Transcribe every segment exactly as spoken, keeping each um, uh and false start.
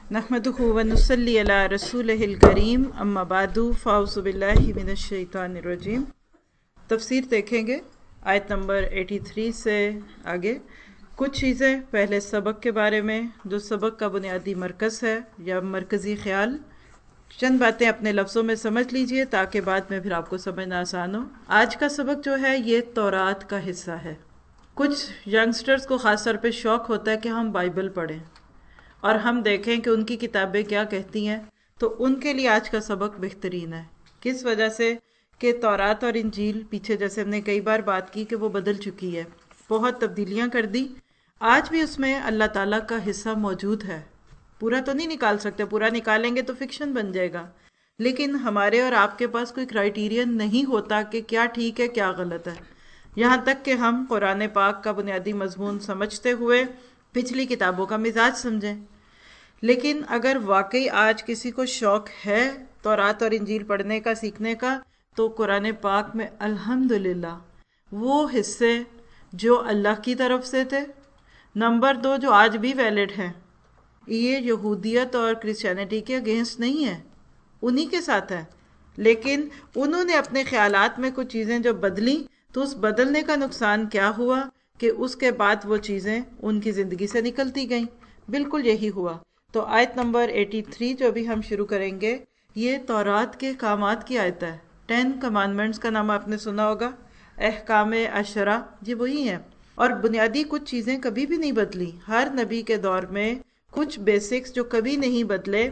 नहमदुहु व नुसल्ली अला रसूलिहिल करीम अम्मा बादु फ़ाउज़ु बिल्लाहि मिनश शैतानिर रजीम। तफसीर देखेंगे आयत नंबर तिरासी से आगे। कुछ चीज़ें पहले सबक के बारे में, जो सबक का बुनियादी मरकज़ है या मरकज़ी ख़्याल। चंद बातें अपने लफ्ज़ों में समझ लीजिए ताकि बाद में फिर आपको समझना आसान हो। आज का सबक जो है ये तौरात का हिस्सा है। कुछ यंगस्टर्स को ख़ास तौर पे शौक़ होता है कि हम बाइबल पढ़ें और हम देखें कि उनकी किताबें क्या कहती हैं, तो उनके लिए आज का सबक बेहतरीन है। किस वजह से कि तौरात और इंजील पीछे जैसे हमने कई बार बात की कि वो बदल चुकी है, बहुत तब्दीलियां कर दी। आज भी उसमें अल्लाह ताला का हिस्सा मौजूद है। पूरा तो नहीं निकाल सकते, पूरा निकालेंगे तो फिक्शन बन जाएगा, लेकिन हमारे और आपके पास कोई क्राइटेरियन नहीं होता कि क्या ठीक है क्या गलत है। यहाँ तक कि हम कुरान पाक का बुनियादी मजमून समझते हुए पिछली किताबों का मिजाज समझें। लेकिन अगर वाकई आज किसी को शौक़ है तौरात और इंजील पढ़ने का, सीखने का, तो कुरान पाक में अल्हम्दुलिल्लाह वो हिस्से जो अल्लाह की तरफ से थे, नंबर दो जो आज भी वैलिड हैं, ये यहूदियत और क्रिश्चियनिटी के अगेंस्ट नहीं है, उन्हीं के साथ है। लेकिन उन्होंने अपने ख्यालात में कुछ चीज़ें जो बदली, तो उस बदलने का नुकसान क्या हुआ कि उसके बाद वो चीज़ें उनकी ज़िंदगी से निकलती गईं। बिल्कुल यही हुआ। तो आयत नंबर तिरासी जो भी हम शुरू करेंगे, ये तौरात के कामात की आयत है। टेन कमांडमेंट्स का नाम आपने सुना होगा, अहकामे अशरा, ये वही है। और बुनियादी कुछ चीज़ें कभी भी नहीं बदली। हर नबी के दौर में कुछ बेसिक्स जो कभी नहीं बदले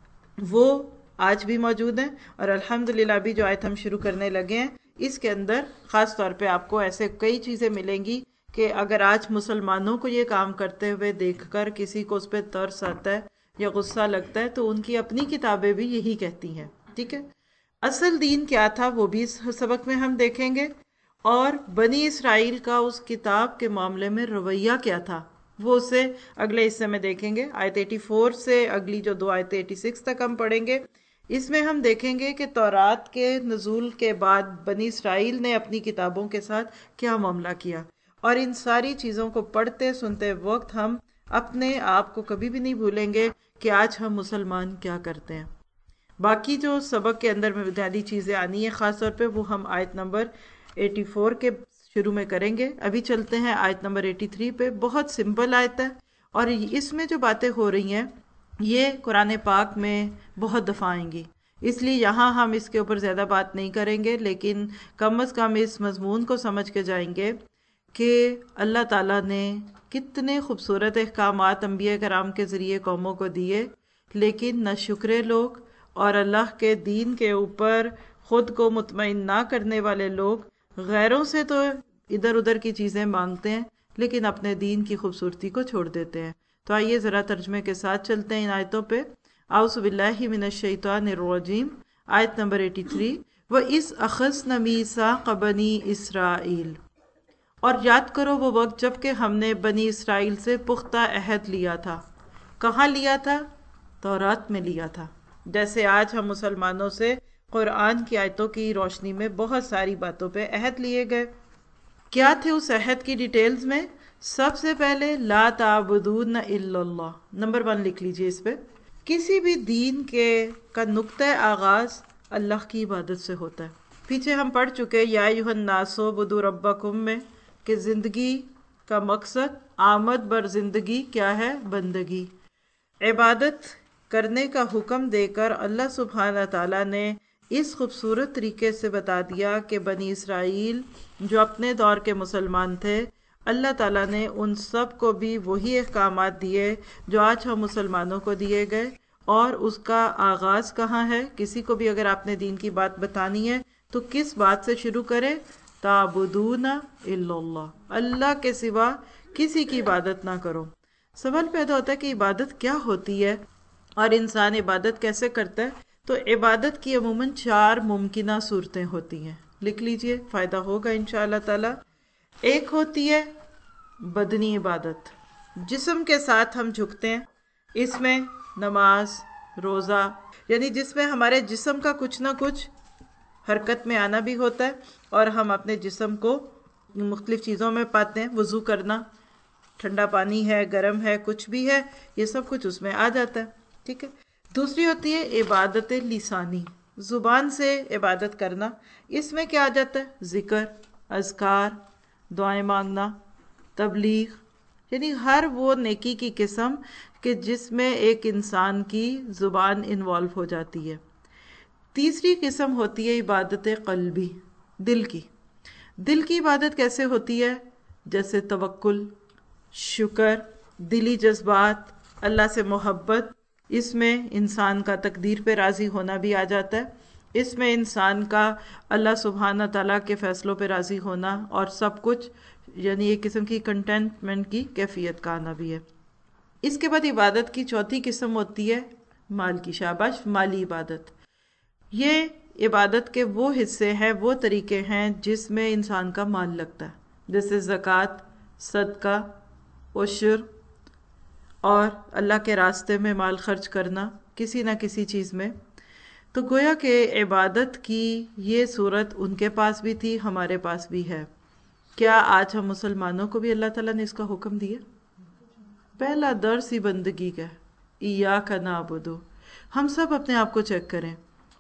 वो आज भी मौजूद हैं। और अल्हम्दुलिल्लाह भी जो आयत हम शुरू करने लगे हैं, इसके अंदर ख़ास तौर पे आपको ऐसे कई चीज़ें मिलेंगी कि अगर आज मुसलमानों को ये काम करते हुए देखकर किसी को उस पर तरस आता है या गुस्सा लगता है, तो उनकी अपनी किताबें भी यही कहती हैं। ठीक है, असल दीन क्या था वो भी इस सबक में हम देखेंगे, और बनी इसराइल का उस किताब के मामले में रवैया क्या था वो उसे अगले हिस्से में देखेंगे। आयत चौरासी से अगली जो दो आयत छियासी तक हम पढ़ेंगे, इसमें हम देखेंगे कि तौरात के नज़ूल के बाद बनी इसराइल ने अपनी किताबों के साथ क्या मामला किया। और इन सारी चीज़ों को पढ़ते सुनते वक्त हम अपने आप को कभी भी नहीं भूलेंगे कि आज हम मुसलमान क्या करते हैं। बाकी जो सबक के अंदर में बुनियादी चीज़ें आनी है ख़ास तौर पे, वो हम आयत नंबर चौरासी के शुरू में करेंगे। अभी चलते हैं आयत नंबर तिरासी पे। बहुत सिंपल आयत है और इसमें जो बातें हो रही हैं ये कुरान पाक में बहुत दफ़ा आएंगी, इसलिए यहाँ हम इसके ऊपर ज़्यादा बात नहीं करेंगे, लेकिन कम अज़ कम इस मजमून को समझ के जाएंगे कि अल्लाह ताला ने कितने खूबसूरत अहकामात अंबिया कराम के ज़रिए कौमों को दिए, लेकिन न शुक्र लोग और अल्लाह के दीन के ऊपर ख़ुद को मुतमईन ना करने वाले लोग गैरों से तो इधर उधर की चीज़ें मांगते हैं, लेकिन अपने दीन की खूबसूरती को छोड़ देते हैं। तो आइए ज़रा तर्जमे के साथ चलते हैं इन आयतों पे। आउज़ु बिल्लाहि मिनश शैतानिर रजीम। आयत नंबर तिरासी। व इस अख़ज़ना मीसाक़ बनी इसराइल, और याद करो वो वक्त जब कि हमने बनी इसराइल से पुख्ता अहद लिया था। कहाँ लिया था? तौरात में लिया था। जैसे आज हम मुसलमानों से कुरान की आयतों की रोशनी में बहुत सारी बातों पे अहद लिए गए। क्या थे उस अहद की डिटेल्स में? सबसे पहले ला ताबुदून इल्लल्लाह, नंबर वन लिख लीजिए इस पे। किसी भी दीन के का नुक्ता आगाज अल्लाह की इबादत से होता है। पीछे हम पढ़ चुके या अय्युहन नासो बुदू रब्बकुम में कि ज़िंदगी का मकसद आमद बर ज़िंदगी क्या है? बंदगी। इबादत करने का हुक्म देकर अल्लाह सुब्हाना ताला ने इस खूबसूरत तरीके से बता दिया कि बनी इसराइल जो अपने दौर के मुसलमान थे, अल्लाह ताला ने उन सब को भी वही अहकामात दिए जो आज हम मुसलमानों को दिए गए। और उसका आगाज़ कहाँ है? किसी को भी अगर आपने दीन की बात बतानी है तो किस बात से शुरू करें? ताबुदूना इल्लल्लाह, अल्लाह के सिवा किसी की इबादत ना करो। सवाल पैदा होता है कि इबादत क्या होती है और इंसान इबादत कैसे करता है? तो इबादत की अमूमन चार मुमकिना सूरतें होती हैं, लिख लीजिए, फ़ायदा होगा इंशाअल्लाह ताला। एक होती है बदनी इबादत, जिस्म के साथ हम झुकते हैं, इसमें नमाज, रोज़ा, यानी जिसमें हमारे जिस्म का कुछ ना कुछ हरकत में आना भी होता है और हम अपने जिस्म को मुख्तलिफ़ चीज़ों में पाते हैं। वज़ू करना, ठंडा पानी है, गर्म है, कुछ भी है, ये सब कुछ उसमें आ जाता है। ٹھیک ہے. دوسری ہوتی ہے عبادت لسانی، زبان سے عبادت کرنا. اس میں کیا آ جاتا ہے؟ ذکر، اذکار، دعائیں مانگنا، تبلیغ، یعنی ہر وہ نیکی کی قسم کہ جس میں ایک انسان کی زبان انوالو ہو جاتی ہے. تیسری قسم ہوتی ہے عبادت قلبی، دل کی. دل کی عبادت کیسے ہوتی ہے؟ جیسے توکل، شکر، دلی جذبات، اللہ سے محبت. اس میں انسان کا تقدیر پہ راضی ہونا بھی آ جاتا ہے. اس میں انسان کا اللہ سبحانہ تعالیٰ کے فیصلوں پہ راضی ہونا اور سب کچھ، یعنی ایک قسم کی کنٹینٹمنٹ کی کیفیت کا آنا بھی ہے. اس کے بعد عبادت کی چوتھی قسم ہوتی ہے مال کی. شاباش، مالی عبادت. یہ عبادت کے وہ حصے ہیں، وہ طریقے ہیں جس میں انسان کا مال لگتا ہے، جیسے زکوٰۃ، صدقہ، عشر، اور اللہ کے راستے میں مال خرچ کرنا کسی نہ کسی چیز میں. تو گویا کہ عبادت کی یہ صورت ان کے پاس بھی تھی، ہمارے پاس بھی ہے. کیا آج ہم مسلمانوں کو بھی اللہ تعالیٰ نے اس کا حکم دیا؟ پہلا درس ہی بندگی کا ہے، ایاک نعبد. ہم سب اپنے آپ کو چیک کریں.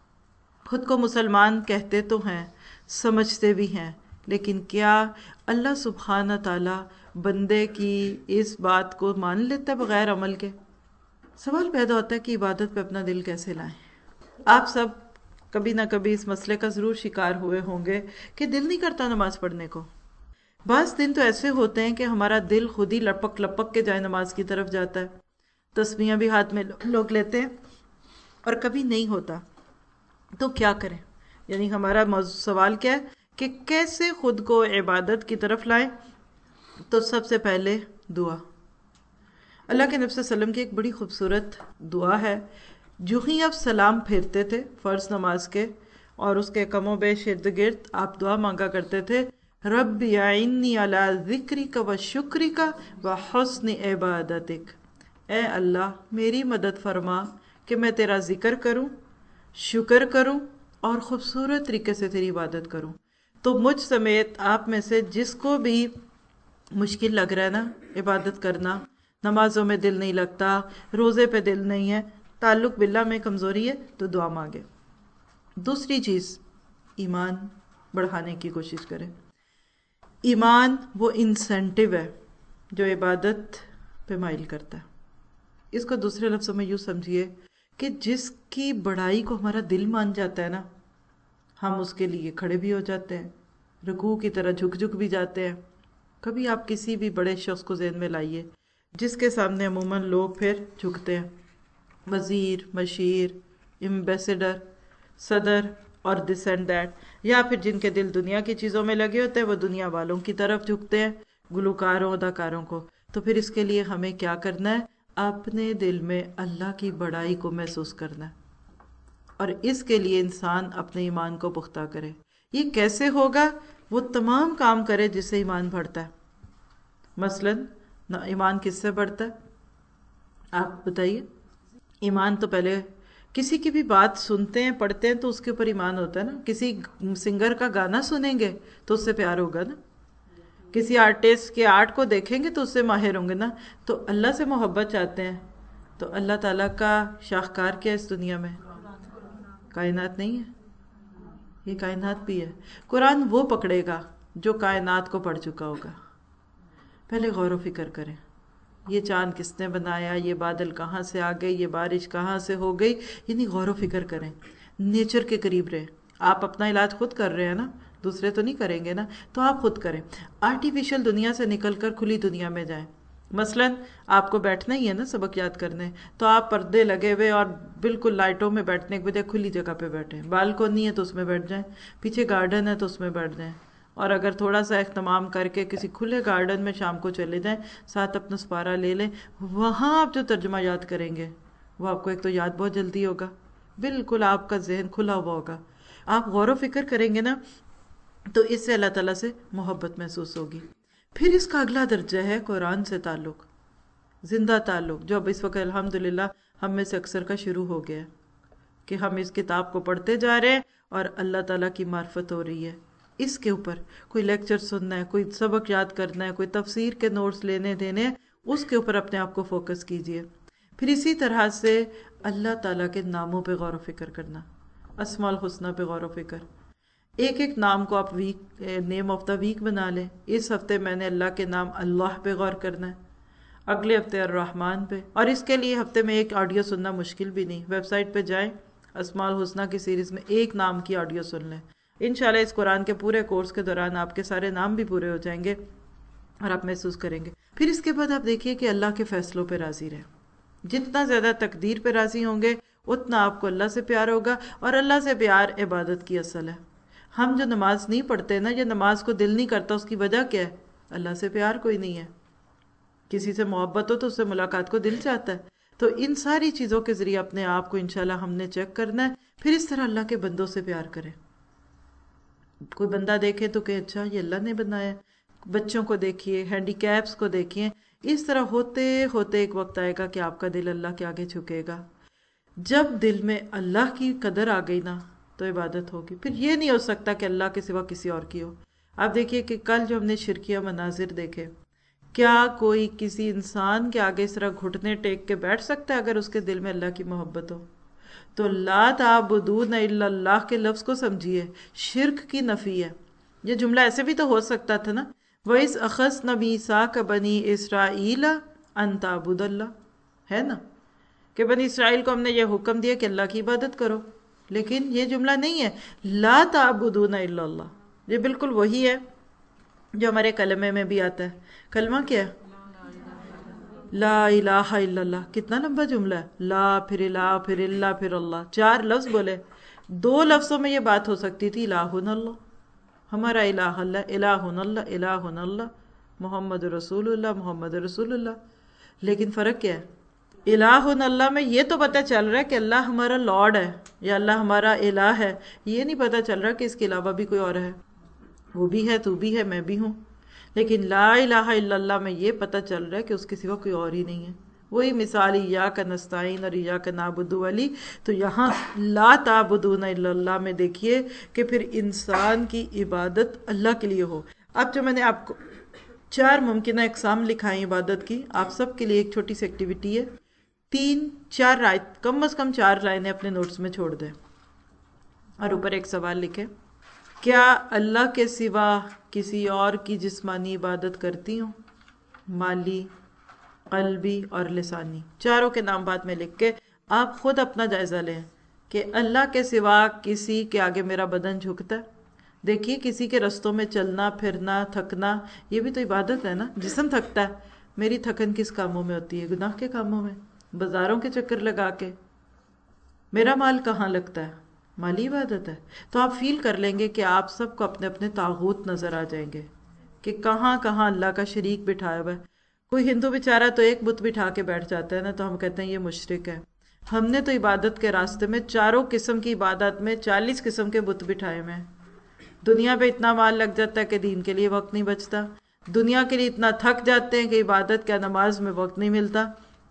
خود کو مسلمان کہتے تو ہیں، سمجھتے بھی ہیں، لیکن کیا اللہ سبحانہ تعالیٰ بندے کی اس بات کو مان لیتا ہے بغیر عمل کے؟ سوال پیدا ہوتا ہے کہ عبادت پہ اپنا دل کیسے لائیں. آپ سب کبھی نہ کبھی اس مسئلے کا ضرور شکار ہوئے ہوں گے کہ دل نہیں کرتا نماز پڑھنے کو. بعض دن تو ایسے ہوتے ہیں کہ ہمارا دل خود ہی لپک لپک کے جائے نماز کی طرف جاتا ہے، تسبیحاں بھی ہاتھ میں لوگ لیتے ہیں، اور کبھی نہیں ہوتا. تو کیا کریں؟ یعنی ہمارا موضوع سوال کیا ہے کہ کیسے خود کو عبادت کی طرف لائیں. تو سب سے پہلے دعا. اللہ کے نبی صلی اللہ علیہ وسلم کی ایک بڑی خوبصورت دعا ہے. جو ہی آپ سلام پھیرتے تھے فرض نماز کے اور اس کے کم و بیش ارد گرد، آپ دعا مانگا کرتے تھے، رب اعنی علی ذکرک و شکرک و حسن عبادتک. اے اللہ میری مدد فرما کہ میں تیرا ذکر کروں، شکر کروں اور خوبصورت طریقے سے تیری عبادت کروں. تو مجھ سمیت آپ میں سے جس کو بھی مشکل لگ رہا ہے نا عبادت کرنا، نمازوں میں دل نہیں لگتا، روزے پہ دل نہیں ہے، تعلق باللہ میں کمزوری ہے، تو دعا مانگے. دوسری چیز، ایمان بڑھانے کی کوشش کریں. ایمان وہ انسینٹیو ہے جو عبادت پہ مائل کرتا ہے. اس کو دوسرے لفظوں میں یوں سمجھیے کہ جس کی بڑائی کو ہمارا دل مان جاتا ہے نا، ہم اس کے لیے کھڑے بھی ہو جاتے ہیں، رکوع کی طرح جھک جھک بھی جاتے ہیں. کبھی آپ کسی بھی بڑے شخص کو ذہن میں لائیے جس کے سامنے عموماً لوگ پھر جھکتے ہیں، وزیر، مشیر، ایمبیسڈر، صدر اور دس اینڈ دیٹ، یا پھر جن کے دل دنیا کی چیزوں میں لگے ہوتے ہیں وہ دنیا والوں کی طرف جھکتے ہیں، گلوکاروں، اداکاروں کو. تو پھر اس کے لیے ہمیں کیا کرنا ہے؟ اپنے دل میں اللہ کی بڑائی کو محسوس کرنا ہے، اور اس کے لیے انسان اپنے ایمان کو پختہ کرے. یہ کیسے ہوگا؟ وہ تمام کام کرے جس سے ایمان بڑھتا ہے. مثلاً ایمان کس سے بڑھتا ہے؟ آپ بتائیے. ایمان تو پہلے کسی کی بھی بات سنتے ہیں، پڑھتے ہیں تو اس کے اوپر ایمان ہوتا ہے نا. کسی سنگر کا گانا سنیں گے تو اس سے پیار ہوگا نا. کسی آرٹسٹ کے آرٹ کو دیکھیں گے تو اس سے ماہر ہوں گے نا. تو اللہ سے محبت چاہتے ہیں تو اللہ تعالیٰ کا شاہکار کیا اس دنیا میں؟ کائنات نہیں ہے؟ یہ کائنات بھی ہے. قرآن وہ پکڑے گا جو کائنات کو پڑھ چکا ہوگا. پہلے غور و فکر کریں، یہ چاند کس نے بنایا، یہ بادل کہاں سے آ گئی، یہ بارش کہاں سے ہو گئی. یعنی غور و فکر کریں، نیچر کے قریب رہیں. آپ اپنا علاج خود کر رہے ہیں نا، دوسرے تو نہیں کریں گے نا، تو آپ خود کریں. آرٹیفیشل دنیا سے نکل کر کھلی دنیا میں جائیں. مثلاً آپ کو بیٹھنا ہی ہے نا سبق یاد کرنے، تو آپ پردے لگے ہوئے اور بالکل لائٹوں میں بیٹھنے کے بجائے کھلی جگہ پہ بیٹھیں. بالکونی ہے تو اس میں بیٹھ جائیں، پیچھے گارڈن ہے تو اس میں بیٹھ جائیں. اور اگر تھوڑا سا اہتمام کر کے کسی کھلے گارڈن میں شام کو چلے جائیں، ساتھ اپنا سپارہ لے لیں. وہاں آپ جو ترجمہ یاد کریں گے وہ آپ کو ایک تو یاد بہت جلدی ہوگا، بالکل آپ کا ذہن کھلا ہوا ہوگا. آپ غور و فکر کریں گے نا تو اس سے اللہ تعالیٰ سے محبت محسوس ہوگی. پھر اس کا اگلا درجہ ہے قرآن سے تعلق، زندہ تعلق، جو اب اس وقت الحمدللہ ہم میں سے اکثر کا شروع ہو گیا ہے کہ ہم اس کتاب کو پڑھتے جا رہے ہیں اور اللہ تعالیٰ کی معرفت ہو رہی ہے. اس کے اوپر کوئی لیکچر سننا ہے، کوئی سبق یاد کرنا ہے، کوئی تفسیر کے نوٹس لینے دینے ہیں، اس کے اوپر اپنے آپ کو فوکس کیجئے. پھر اسی طرح سے اللہ تعالیٰ کے ناموں پہ غور و فکر کرنا، اسماء الحسنہ پہ غور و فکر، ایک ایک نام کو آپ weak name of the week بنا لیں. اس ہفتے میں نے اللہ کے نام اللہ پہ غور کرنا ہے، اگلے ہفتے الرحمن پہ. اور اس کے لیے ہفتے میں ایک آڈیو سننا مشکل بھی نہیں، ویب سائٹ پہ جائیں، اسماء الحسنہ کی سیریز میں ایک نام کی آڈیو سن لیں. انشاءاللہ اس قرآن کے پورے کورس کے دوران آپ کے سارے نام بھی پورے ہو جائیں گے اور آپ محسوس کریں گے. پھر اس کے بعد آپ دیکھیے کہ اللہ کے فیصلوں پہ راضی رہیں. جتنا زیادہ تقدیر پہ راضی ہوں گے اتنا آپ کو اللہ سے پیار ہوگا، اور اللہ سے پیار عبادت کی اصل ہے. ہم جو نماز نہیں پڑھتے نا، یہ نماز کو دل نہیں کرتا، اس کی وجہ کیا ہے؟ اللہ سے پیار کوئی نہیں ہے. کسی سے محبت ہو تو اس سے ملاقات کو دل چاہتا ہے. تو ان ساری چیزوں کے ذریعے اپنے آپ کو انشاءاللہ ہم نے چیک کرنا ہے. پھر اس طرح اللہ کے بندوں سے پیار کریں. کوئی بندہ دیکھے تو کہ اچھا یہ اللہ نے بنایا. بچوں کو دیکھیے، ہینڈی کیپس کو دیکھیے. اس طرح ہوتے ہوتے ایک وقت آئے گا کہ آپ کا دل اللہ کے آگے جھکے گا. جب دل میں اللہ کی قدر آ گئی نا تو عبادت ہوگی. پھر یہ نہیں ہو سکتا کہ اللہ کے سوا کسی اور کی ہو. آپ دیکھیے کہ کل جو ہم نے شرکیہ مناظر دیکھے، کیا کوئی کسی انسان کے آگے اس طرح گھٹنے ٹیک کے بیٹھ سکتا ہے اگر اس کے دل میں اللہ کی محبت ہو؟ تو لا تعبدون الا اللہ کے لفظ کو سمجھیے، شرک کی نفی ہے. یہ جملہ ایسے بھی تو ہو سکتا تھا نا، وَإِذْ أَخَذْنَا مِيثَاقَ بَنِي إِسْرَائِيلَ أَن تَعْبُدَ اللَّهَ، ہے نا کہ بنی اسرائیل کو ہم نے یہ حکم دیا کہ اللہ کی عبادت کرو. لیکن یہ جملہ نہیں ہے لا تعبدون الا اللہ. یہ بالکل وہی ہے جو ہمارے کلمے میں بھی آتا ہے. کلمہ کیا ہے؟ لا الہ الا اللہ. کتنا لمبا جملہ ہے، لا پھر الہ پھر اللہ پھر اللہ، چار لفظ بولے. دو لفظوں میں یہ بات ہو سکتی تھی، الہن اللہ، ہمارا الہ اللہ، الہن اللہ، الہن اللہ، محمد رسول اللہ، محمد رسول اللہ. لیکن فرق کیا ہے؟ الہن اللہ میں یہ تو پتہ چل رہا ہے کہ اللہ ہمارا لارڈ ہے یا اللہ ہمارا الہ ہے. یہ نہیں پتہ چل رہا کہ اس کے علاوہ بھی کوئی اور ہے. وہ بھی ہے، تو بھی ہے، میں بھی ہوں. لیکن لا الہ الا اللہ میں یہ پتہ چل رہا ہے کہ اس کے سوا کوئی اور ہی نہیں ہے. وہی مثال ایاک نستعین اور ایاک نعبد والی. تو یہاں لا تعبدون الا اللہ میں دیکھیے کہ پھر انسان کی عبادت اللہ کے لیے ہو. اب جو میں نے آپ کو چار ممکنہ اقسام لکھائیں عبادت کی، آپ سب کے لیے ایک چھوٹی سی ایکٹیویٹی ہے. تین چار رائے، کم از کم چار لائنیں اپنے نوٹس میں چھوڑ دیں اور اوپر ایک سوال لکھیں. کیا اللہ کے سوا کسی اور کی جسمانی عبادت کرتی ہوں؟ مالی، قلبی اور لسانی. چاروں کے نام بعد میں لکھ کے آپ خود اپنا جائزہ لیں کہ اللہ کے سوا کسی کے آگے میرا بدن جھکتا ہے. دیکھیے کسی کے رستوں میں چلنا پھرنا تھکنا یہ بھی تو عبادت ہے نا. جسم تھکتا ہے، میری تھکن کس کاموں میں ہوتی ہے؟ گناہ کے کاموں میں، بازاروں کے چکر لگا کے. میرا مال کہاں لگتا ہے؟ مالی عبادت ہے. تو آپ فیل کر لیں گے کہ آپ سب کو اپنے اپنے طاغوت نظر آ جائیں گے کہ کہاں کہاں اللہ کا شریک بٹھایا ہوا ہے. کوئی ہندو بیچارہ تو ایک بت بٹھا کے بیٹھ جاتا ہے نا، تو ہم کہتے ہیں یہ مشرک ہے. ہم نے تو عبادت کے راستے میں چاروں قسم کی عبادت میں چالیس قسم کے بت بٹھائے ہوئے ہیں. دنیا پہ اتنا مال لگ جاتا ہے کہ دین کے لیے وقت نہیں بچتا. دنیا کے لیے اتنا تھک جاتے ہیں کہ عبادت کیا نماز میں وقت نہیں ملتا.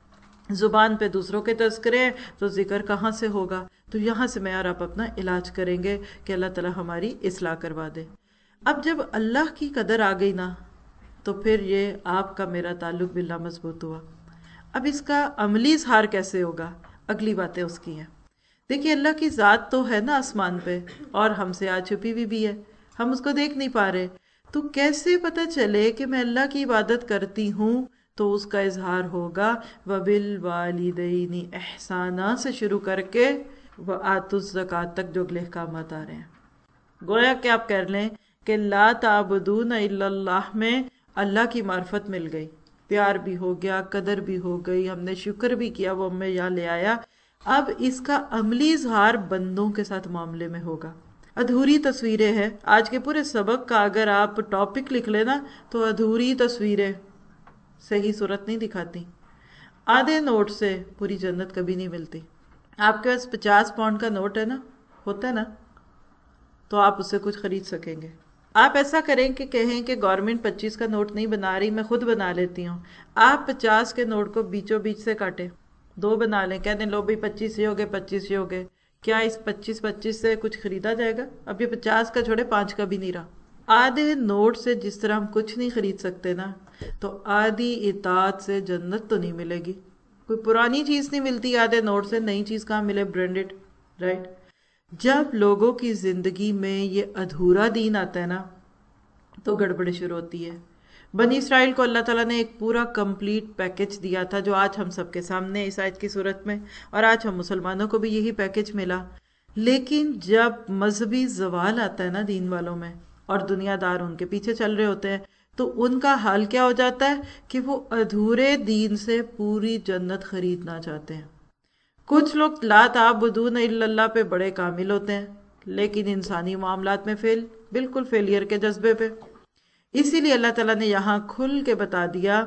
زبان پہ دوسروں کے تذکرے ہیں تو ذکر کہاں سے ہوگا. تو یہاں سے میں اور آپ اپنا علاج کریں گے کہ اللہ تعالی ہماری اصلاح کروا دے. اب جب اللہ کی قدر آ گئی نا تو پھر یہ آپ کا میرا تعلق باللہ مضبوط ہوا. اب اس کا عملی اظہار کیسے ہوگا؟ اگلی باتیں اس کی ہیں. دیکھیے اللہ کی ذات تو ہے نا آسمان پہ اور ہم سے آج چھپی ہوئی بھی ہے، ہم اس کو دیکھ نہیں پا رہے. تو کیسے پتہ چلے کہ میں اللہ کی عبادت کرتی ہوں؟ تو اس کا اظہار ہوگا وَبِالْوَالِدَيْنِ احسانہ سے شروع کر کے وَآتُوا الزَّکَاۃ تک جو اگلے احکامات آ رہے ہیں. گویا کہ آپ کہہ لیں کہ لا تعبدون الا اللہ میں اللہ کی معرفت مل گئی، پیار بھی ہو گیا، قدر بھی ہو گئی، ہم نے شکر بھی کیا، وہ ہمیں یہاں لے آیا. اب اس کا عملی اظہار بندوں کے ساتھ معاملے میں ہوگا. ادھوری تصویریں ہیں. آج کے پورے سبق کا اگر آپ ٹاپک لکھ لینا تو ادھوری تصویریں صحیح صورت نہیں دکھاتی. آدھے نوٹ سے پوری جنت کبھی نہیں ملتی. آپ کے پاس پچاس پاؤنڈ کا نوٹ ہے نا، ہوتا ہے نا، تو آپ اس سے کچھ خرید سکیں گے. آپ ایسا کریں کہ کہیں کہ گورنمنٹ پچیس کا نوٹ نہیں بنا رہی، میں خود بنا لیتی ہوں. آپ پچاس کے نوٹ کو بیچوں بیچ سے کاٹیں، دو بنا لیں، کہہ دیں لو بھائی پچیس یہ ہو گئے پچیس یہ ہو گئے. کیا اس پچیس پچیس سے کچھ خریدا جائے گا؟ اب یہ پچاس کا چھوڑے پانچ کا بھی نہیں رہا. آدھے نوٹ سے جس طرح ہم کچھ نہیں خرید سکتے نا، تو آدھی اطاعت سے جنت تو نہیں ملے گی. کوئی پرانی چیز نہیں ملتی آدھے نوٹ سے، نئی چیز کہاں ملے برانڈڈ، رائٹ؟ جب لوگوں کی زندگی میں یہ ادھورا دین آتا ہے نا تو گڑبڑ شروع ہوتی ہے۔ بنی اسرائیل کو اللہ تعالیٰ نے ایک پورا کمپلیٹ پیکج دیا تھا جو آج ہم سب کے سامنے اس آیت کی صورت میں، اور آج ہم مسلمانوں کو بھی یہی پیکج ملا۔ لیکن جب مذہبی زوال آتا ہے نا دین والوں میں اور دنیا دار ان کے پیچھے چل رہے ہوتے ہیں تو ان کا حال کیا ہو جاتا ہے کہ وہ ادھورے دین سے پوری جنت خریدنا چاہتے ہیں۔ کچھ لوگ لا تعبدون الا اللہ پہ بڑے کامل ہوتے ہیں لیکن انسانی معاملات میں فیل، بالکل فیلئر کے جذبے پہ۔ اسی لیے اللہ تعالیٰ نے یہاں کھل کے بتا دیا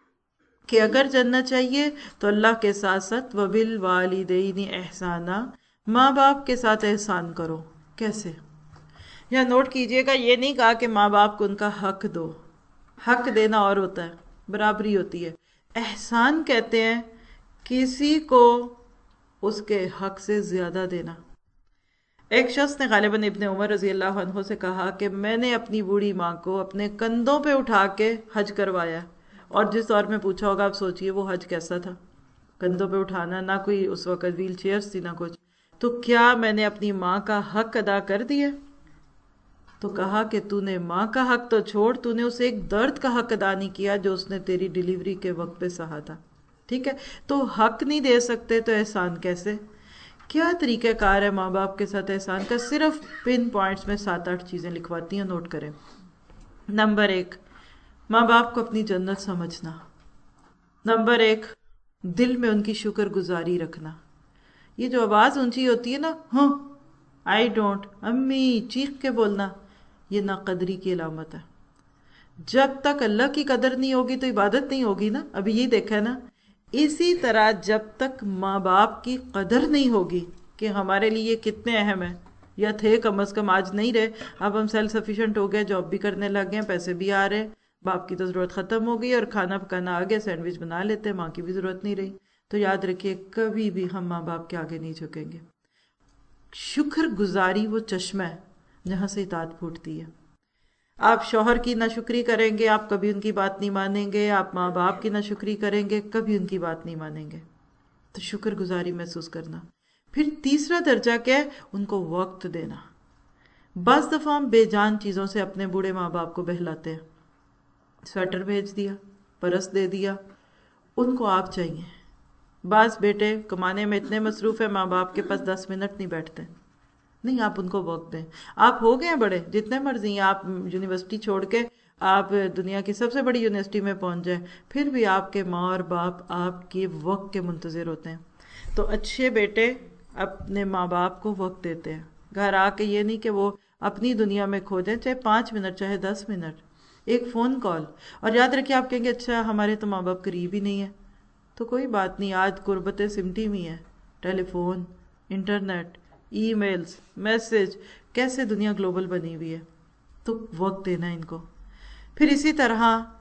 کہ اگر جنت چاہیے تو اللہ کے ساتھ ساتھ وبالوالدین احسانا، ماں باپ کے ساتھ احسان کرو۔ کیسے؟ یہاں نوٹ کیجئے گا، یہ نہیں کہا کہ ماں باپ کو ان کا حق دو، حق دینا اور ہوتا ہے، برابری ہوتی ہے۔ احسان کہتے ہیں کسی کو اس کے حق سے زیادہ دینا۔ ایک شخص نے غالباً ابن عمر رضی اللہ عنہ سے کہا کہ میں نے اپنی بوڑھی ماں کو اپنے کندھوں پہ اٹھا کے حج کروایا، اور جس دور میں پوچھا ہوگا آپ سوچئے وہ حج کیسا تھا، کندھوں پہ اٹھانا، نہ کوئی اس وقت ویل چیئرز تھی نہ کچھ، تو کیا میں نے اپنی ماں کا حق ادا کر دیا؟ تو کہا کہ تو نے ماں کا حق تو چھوڑ، تو نے اسے ایک درد کا حق ادا نہیں کیا جو اس نے تیری ڈیلیوری کے وقت پہ سہا تھا۔ ٹھیک ہے، تو حق نہیں دے سکتے تو احسان کیسے؟ کیا طریقہ کار ہے ماں باپ کے ساتھ احسان کا؟ صرف پن پوائنٹس میں سات آٹھ چیزیں لکھواتی ہیں، نوٹ کریں۔ نمبر ایک، ماں باپ کو اپنی جنت سمجھنا۔ نمبر ایک، دل میں ان کی شکر گزاری رکھنا۔ یہ جو آواز اونچی ہوتی ہے نا، ہاں آئی ڈونٹ، امی چیخ کے بولنا، یہ ناقدری کی علامت ہے۔ جب تک اللہ کی قدر نہیں ہوگی تو عبادت نہیں ہوگی نا، ابھی یہی دیکھا ہے نا۔ اسی طرح جب تک ماں باپ کی قدر نہیں ہوگی کہ ہمارے لیے یہ کتنے اہم ہیں، یا تھے کم از کم، آج نہیں رہے، اب ہم سیلف سفیشینٹ ہو گئے، جاب بھی کرنے لگ گئے، پیسے بھی آ رہے، باپ کی تو ضرورت ختم ہو گئی اور کھانا پکانا آ گیا، سینڈوچ بنا لیتے، ماں کی بھی ضرورت نہیں رہی، تو یاد رکھیے کبھی بھی ہم ماں باپ کے آگے نہیں جھکیں گے۔ شکر گزاری وہ چشمہ ہے جہاں سے اطاعت پھوٹتی ہے۔ آپ شوہر کی ناشکری کریں گے، آپ کبھی ان کی بات نہیں مانیں گے، آپ ماں باپ کی ناشکری کریں گے، کبھی ان کی بات نہیں مانیں گے۔ تو شکر گزاری محسوس کرنا۔ پھر تیسرا درجہ کیا ہے؟ ان کو وقت دینا۔ بعض دفعہ ہم بے جان چیزوں سے اپنے بوڑھے ماں باپ کو بہلاتے ہیں، سویٹر بھیج دیا، پرس دے دیا، ان کو آپ چاہیے۔ بعض بیٹے کمانے میں اتنے مصروف ہیں ماں باپ کے پاس دس منٹ نہیں بیٹھتے، نہیں، آپ ان کو وقت دیں۔ آپ ہو گئے ہیں بڑے، جتنے مرضی ہیں، آپ یونیورسٹی چھوڑ کے آپ دنیا کی سب سے بڑی یونیورسٹی میں پہنچ جائیں، پھر بھی آپ کے ماں اور باپ آپ کے وقت کے منتظر ہوتے ہیں۔ تو اچھے بیٹے اپنے ماں باپ کو وقت دیتے ہیں، گھر آ کے یہ نہیں کہ وہ اپنی دنیا میں کھو جائیں، چاہے پانچ منٹ چاہے دس منٹ، ایک فون کال۔ اور یاد رکھیے، آپ کہیں گے اچھا ہمارے تو ماں باپ قریب ہی نہیں ہے، تو کوئی بات نہیں، آج قربتیں سمٹی ہوئی ہیں، telephone, internet, emails, message, کیسے دنیا گلوبل بنی ہوئی ہے، تو وقت دینا ان کو۔ پھر اسی طرح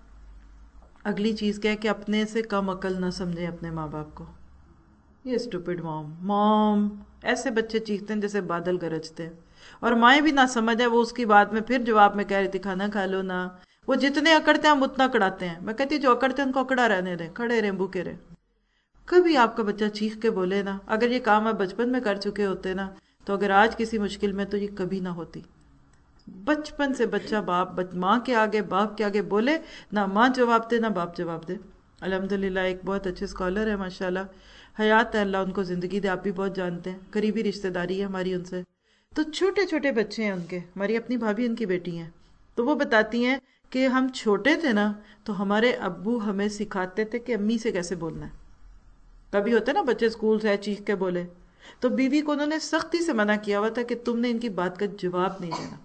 اگلی چیز کیا ہے کہ اپنے سے کم عقل نہ سمجھیں اپنے ماں باپ کو۔ یہ اسٹوپڈ موم، موم، ایسے بچے چیختے ہیں جیسے بادل گرجتے ہیں، اور مائیں بھی نہ سمجھ ہے، وہ اس کی بات میں پھر جواب میں کہہ رہی تھی کھانا کھا لو نا۔ وہ جتنے اکڑتے ہیں ہم اتنا اکڑاتے ہیں، میں کہتی ہوں جو اکڑتے ہیں ان کو اکڑا رہنے دیں، کھڑے رہیں، بھوکے رہیں۔ کبھی آپ کا بچہ چیخ کے بولے نا، اگر یہ کام آپ بچپن میں کر چکے ہوتے نا تو اگر آج کسی مشکل میں تو یہ کبھی نہ ہوتی۔ بچپن سے بچہ باپ ماں کے آگے، باپ کے آگے بولے، نہ ماں جواب دے نہ باپ جواب دے۔ الحمدللہ ایک بہت اچھے اسکالر ہے ماشاءاللہ، حیات ہے، اللہ ان کو زندگی دے، آپ بھی بہت جانتے ہیں، قریبی رشتہ داری ہے ہماری ان سے۔ تو چھوٹے چھوٹے بچے ہیں ان کے، ہماری اپنی بھابھی ان کی بیٹی ہیں، تو وہ بتاتی ہیں کہ ہم چھوٹے تھے نا تو ہمارے ابو ہمیں سکھاتے تھے کہ امی سے کیسے بولنا ہے۔ کبھی ہوتا ہے نا بچے اسکول سے چیخ کے بولے، تو بیوی کو انہوں نے سختی سے منع کیا ہوا تھا کہ تم نے ان کی بات کا جواب نہیں دینا۔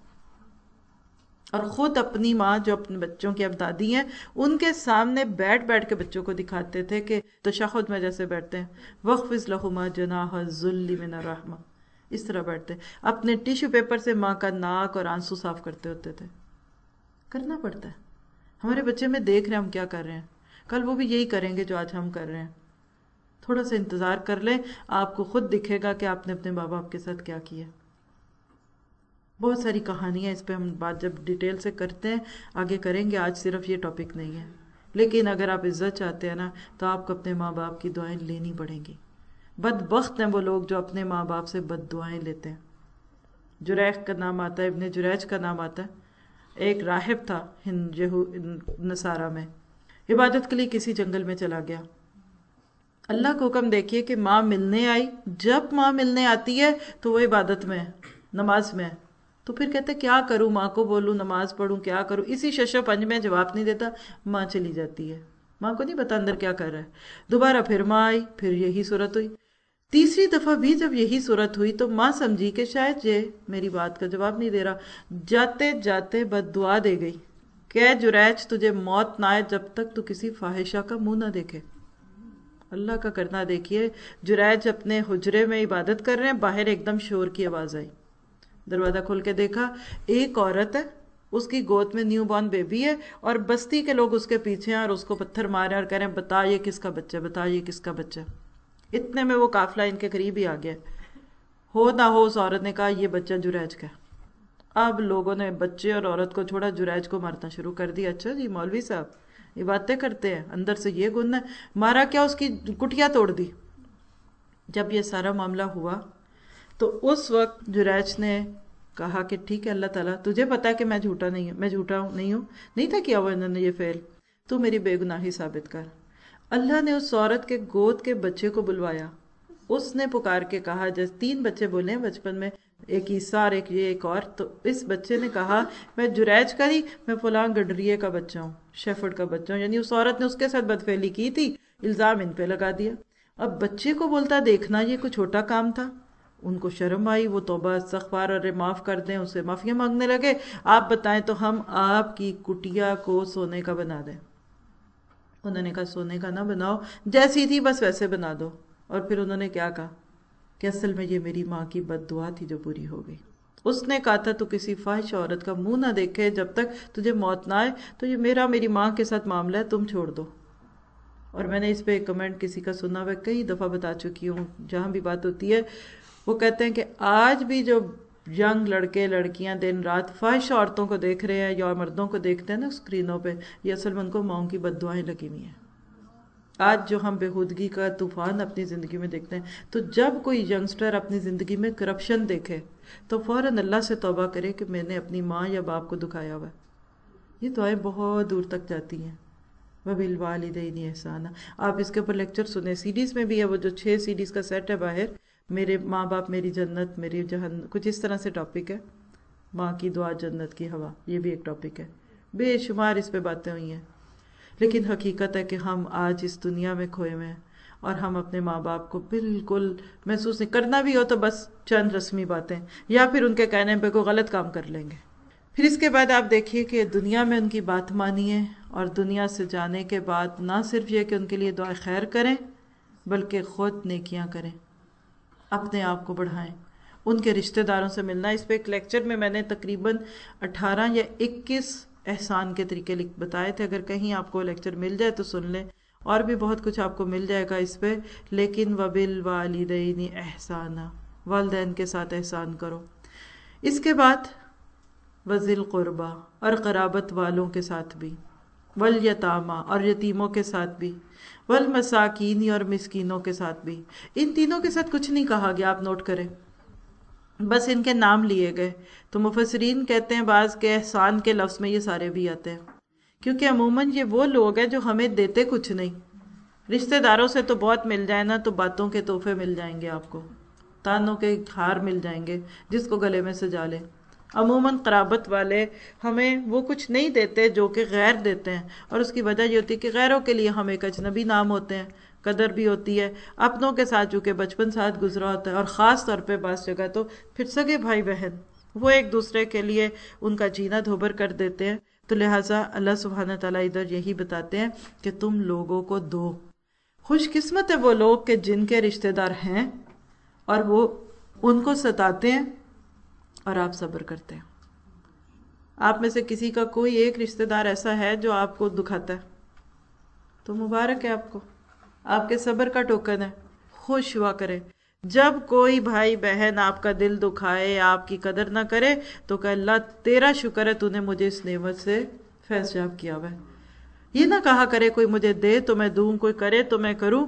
اور خود اپنی ماں جو اپنے بچوں کی اب دادی ہیں، ان کے سامنے بیٹھ بیٹھ کے بچوں کو دکھاتے تھے کہ تشہد میں جیسے بیٹھتے ہیں، وَخْفِضْ لَهُمَا جَنَاحَ الذُّلِّ مِنَ الرَّحْمَةِ، اس طرح بیٹھتے، اپنے ٹیشو پیپر سے ماں کا ناک اور آنسو صاف کرتے ہوتے تھے۔ کرنا پڑتا ہے، ہمارے بچے میں دیکھ رہے ہیں ہم کیا کر رہے ہیں، کل وہ بھی یہی کریں گے جو آج ہم کر رہے ہیں۔ تھوڑا سا انتظار کر لیں، آپ کو خود دکھے گا کہ آپ نے اپنے ماں باپ کے ساتھ کیا کیا۔ بہت ساری کہانیاں اس پہ ہم بات جب ڈیٹیل سے کرتے ہیں آگے کریں گے، آج صرف یہ ٹاپک نہیں ہے۔ لیکن اگر آپ عزت چاہتے ہیں نا تو آپ کو اپنے ماں باپ کی دعائیں لینی پڑیں گی. بدبخت ہیں وہ لوگ جو اپنے ماں باپ سے بد دعائیں لیتے ہیں. جریح کا نام آتا ہے، ابن جریج کا نام آتا ہے. ایک راہب تھا ہند نصارہ میں، عبادت کے لیے کسی جنگل میں چلا گیا. اللہ کا حکم دیکھیے کہ ماں ملنے آئی. جب ماں ملنے آتی ہے تو وہ عبادت میں ہے، نماز میں ہے. تو پھر کہتے کیا کروں، ماں کو بولوں نماز پڑھوں، کیا کروں. اسی شش و پنج میں جواب نہیں دیتا، ماں چلی جاتی ہے. ماں کو نہیں پتا اندر کیا کر رہا ہے. دوبارہ پھر ماں آئی، پھر یہی صورت ہوئی. تیسری دفعہ بھی جب یہی صورت ہوئی تو ماں سمجھی کہ شاید یہ میری بات کا جواب نہیں دے رہا. جاتے جاتے بد دعا دے گئی کہ جریج تجھے موت نہ آئے جب تک تو کسی فاحشہ کا منہ نہ دیکھے. اللہ کا کرنا دیکھیے. جریج اپنے حجرے میں عبادت کر رہے ہیں، باہر ایک دم شور کی آواز آئی. دروازہ کھول کے دیکھا ایک عورت ہے، اس کی گود میں نیو بورن بیبی ہے، اور بستی کے لوگ اس کے پیچھے ہیں اور اس کو پتھر مارے اور کہہ رہے ہیں بتا یہ کس کا بچہ، بتا یہ کس کا بچہ. اتنے میں وہ قافلہ ان کے قریب ہی آ گیا. ہو نہ ہو اس عورت نے کہا یہ بچہ جریج کا. اب لوگوں نے بچے اور عورت کو چھوڑا، جریج کو مارنا شروع کر دیا. اچھا جی مولوی صاحب یہ باتیں کرتے ہیں، اندر سے یہ گن ہے. مارا کیا، اس کی کٹیا توڑ دی. جب یہ سارا معاملہ ہوا تو اس وقت جریج نے کہا کہ ٹھیک ہے اللہ تعالیٰ تجھے پتا ہے کہ میں جھوٹا نہیں ہوں، میں جھوٹا ہوں نہیں ہوں نہیں تھا کیا ہوا انہوں نے یہ فعل، تو میری بے گناہی ثابت کر. اللہ نے اس عورت کے گود کے بچے کو بلوایا. اس نے پکار کے کہا، جیسے تین بچے بولے ہیں بچپن میں، ایک عیسیٰ اور ایک یہ ایک اور. تو اس بچے نے کہا میں جریج کا نہیں، میں فلاں گڈریے کا بچہ ہوں، شیفرڈ کا بچہ ہوں. یعنی اس عورت نے اس کے ساتھ بدفعلی کی تھی، الزام ان پہ لگا دیا. اب بچے کو بولتا دیکھنا یہ کوئی چھوٹا کام تھا. ان کو شرم آئی، وہ توبہ استغفار اور معاف کر دیں، اسے معافیاں مانگنے لگے. آپ بتائیں تو ہم آپ کی کٹیا کو سونے کا بنا دیں. انہوں نے کہا سونے کا نہ بناؤ، جیسی تھی بس ویسے بنا دو. اور پھر انہوں نے کیا کہا کہ اصل میں یہ میری ماں کی بد دعا تھی جو پوری ہو گئی. اس نے کہا تھا تو کسی فاحش عورت کا منہ نہ دیکھے جب تک تجھے موت نہ آئے. تو یہ میرا میری ماں کے ساتھ معاملہ ہے، تم چھوڑ دو. اور میں نے اس پہ ایک کمنٹ کسی کا سنا ہوا کئی دفعہ بتا چکی ہوں، جہاں بھی بات ہوتی ہے وہ کہتے ہیں کہ آج بھی جو ینگ لڑکے لڑکیاں دن رات فاحش عورتوں کو دیکھ رہے ہیں یا مردوں کو دیکھتے ہیں نا اسکرینوں پہ، یہ اصل میں ان کو ماؤں کی بد دعائیں لگی ہوئی ہیں. آج جو ہم بےہودگی کا طوفان اپنی زندگی میں دیکھتے ہیں، تو جب کوئی ینگسٹر اپنی زندگی میں کرپشن دیکھے تو فوراً اللہ سے توبہ کرے کہ میں نے اپنی ماں یا باپ کو دکھایا ہوا ہے. یہ دعائیں بہت دور تک جاتی ہیں. وَبِالْوَالِدَيْنِ احسانا. آپ اس کے اوپر لیکچر سنیں، سیڈیز میں بھی ہے، وہ جو چھ سیڈیز کا سیٹ ہے باہر، میرے ماں باپ میری جنت میری جہنم، کچھ اس طرح سے ٹاپک ہے. ماں کی دعا جنت کی ہوا، یہ بھی ایک ٹاپک ہے. بے شمار اس پہ باتیں ہوئی ہیں. لیکن حقیقت ہے کہ ہم آج اس دنیا میں کھوئے ہوئے ہیں اور ہم اپنے ماں باپ کو بالکل محسوس نہیں کرنا بھی ہو تو بس چند رسمی باتیں یا پھر ان کے کہنے پہ کوئی غلط کام کر لیں گے. پھر اس کے بعد آپ دیکھیے کہ دنیا میں ان کی بات مانیے اور دنیا سے جانے کے بعد نہ صرف یہ کہ ان کے لیے دعا خیر کریں بلکہ خود نیکیاں کریں، اپنے آپ کو بڑھائیں. ان کے رشتہ داروں سے ملنا، اس پہ ایک لیکچر میں میں نے تقریباً اٹھارہ یا اکیس احسان کے طریقے بتائے تھے. اگر کہیں آپ کو لیکچر مل جائے تو سن لیں، اور بھی بہت کچھ آپ کو مل جائے گا اس پہ. لیکن وَبِالْوَالِدَيْنِ احسانا، والدین کے ساتھ احسان کرو. اس کے بعد وَذِي الْقُرْبَى، اور قرابت والوں کے ساتھ بھی، وَالْيَتَامَى، اور یتیموں کے ساتھ بھی، وَالْمَسَاكِينِ، اور مسکینوں کے ساتھ بھی. ان تینوں کے ساتھ کچھ نہیں کہا گیا، آپ نوٹ کریں، بس ان کے نام لیے گئے. تو مفسرین کہتے ہیں بعض کے احسان کے لفظ میں یہ سارے بھی آتے ہیں، کیونکہ عموماً یہ وہ لوگ ہیں جو ہمیں دیتے کچھ نہیں. رشتہ داروں سے تو بہت مل جائے نا تو باتوں کے تحفے مل جائیں گے، آپ کو تانوں کے ہار مل جائیں گے جس کو گلے میں سجا لے. عموماً قرابت والے ہمیں وہ کچھ نہیں دیتے جو کہ غیر دیتے ہیں، اور اس کی وجہ یہ ہوتی ہے کہ غیروں کے لیے ہم ایک اجنبی نام ہوتے ہیں، قدر بھی ہوتی ہے. اپنوں کے ساتھ چونکہ بچپن ساتھ گزرا ہوتا ہے، اور خاص طور پہ بعض جگہ تو پھر سگے بھائی بہن وہ ایک دوسرے کے لیے ان کا جینا دھوبر کر دیتے ہیں. تو لہٰذا اللہ سبحانہ تعالیٰ ادھر یہی بتاتے ہیں کہ تم لوگوں کو دو. خوش قسمت ہے وہ لوگ کہ جن کے رشتہ دار ہیں اور وہ ان کو ستاتے ہیں اور آپ صبر کرتے ہیں. آپ میں سے کسی کا کوئی ایک رشتہ دار ایسا ہے جو آپ کو دکھاتا ہے تو مبارک ہے آپ کو، آپ کے صبر کا ٹوکن ہے. خوش ہوا کرے. جب کوئی بھائی بہن آپ کا دل دکھائے، آپ کی قدر نہ کرے تو کہ اللہ تیرا شکر ہے تو نے مجھے اس نعمت سے فیض یاب کیا ہوا ہے. یہ نہ کہا کرے کوئی مجھے دے تو میں دوں، کوئی کرے تو میں کروں،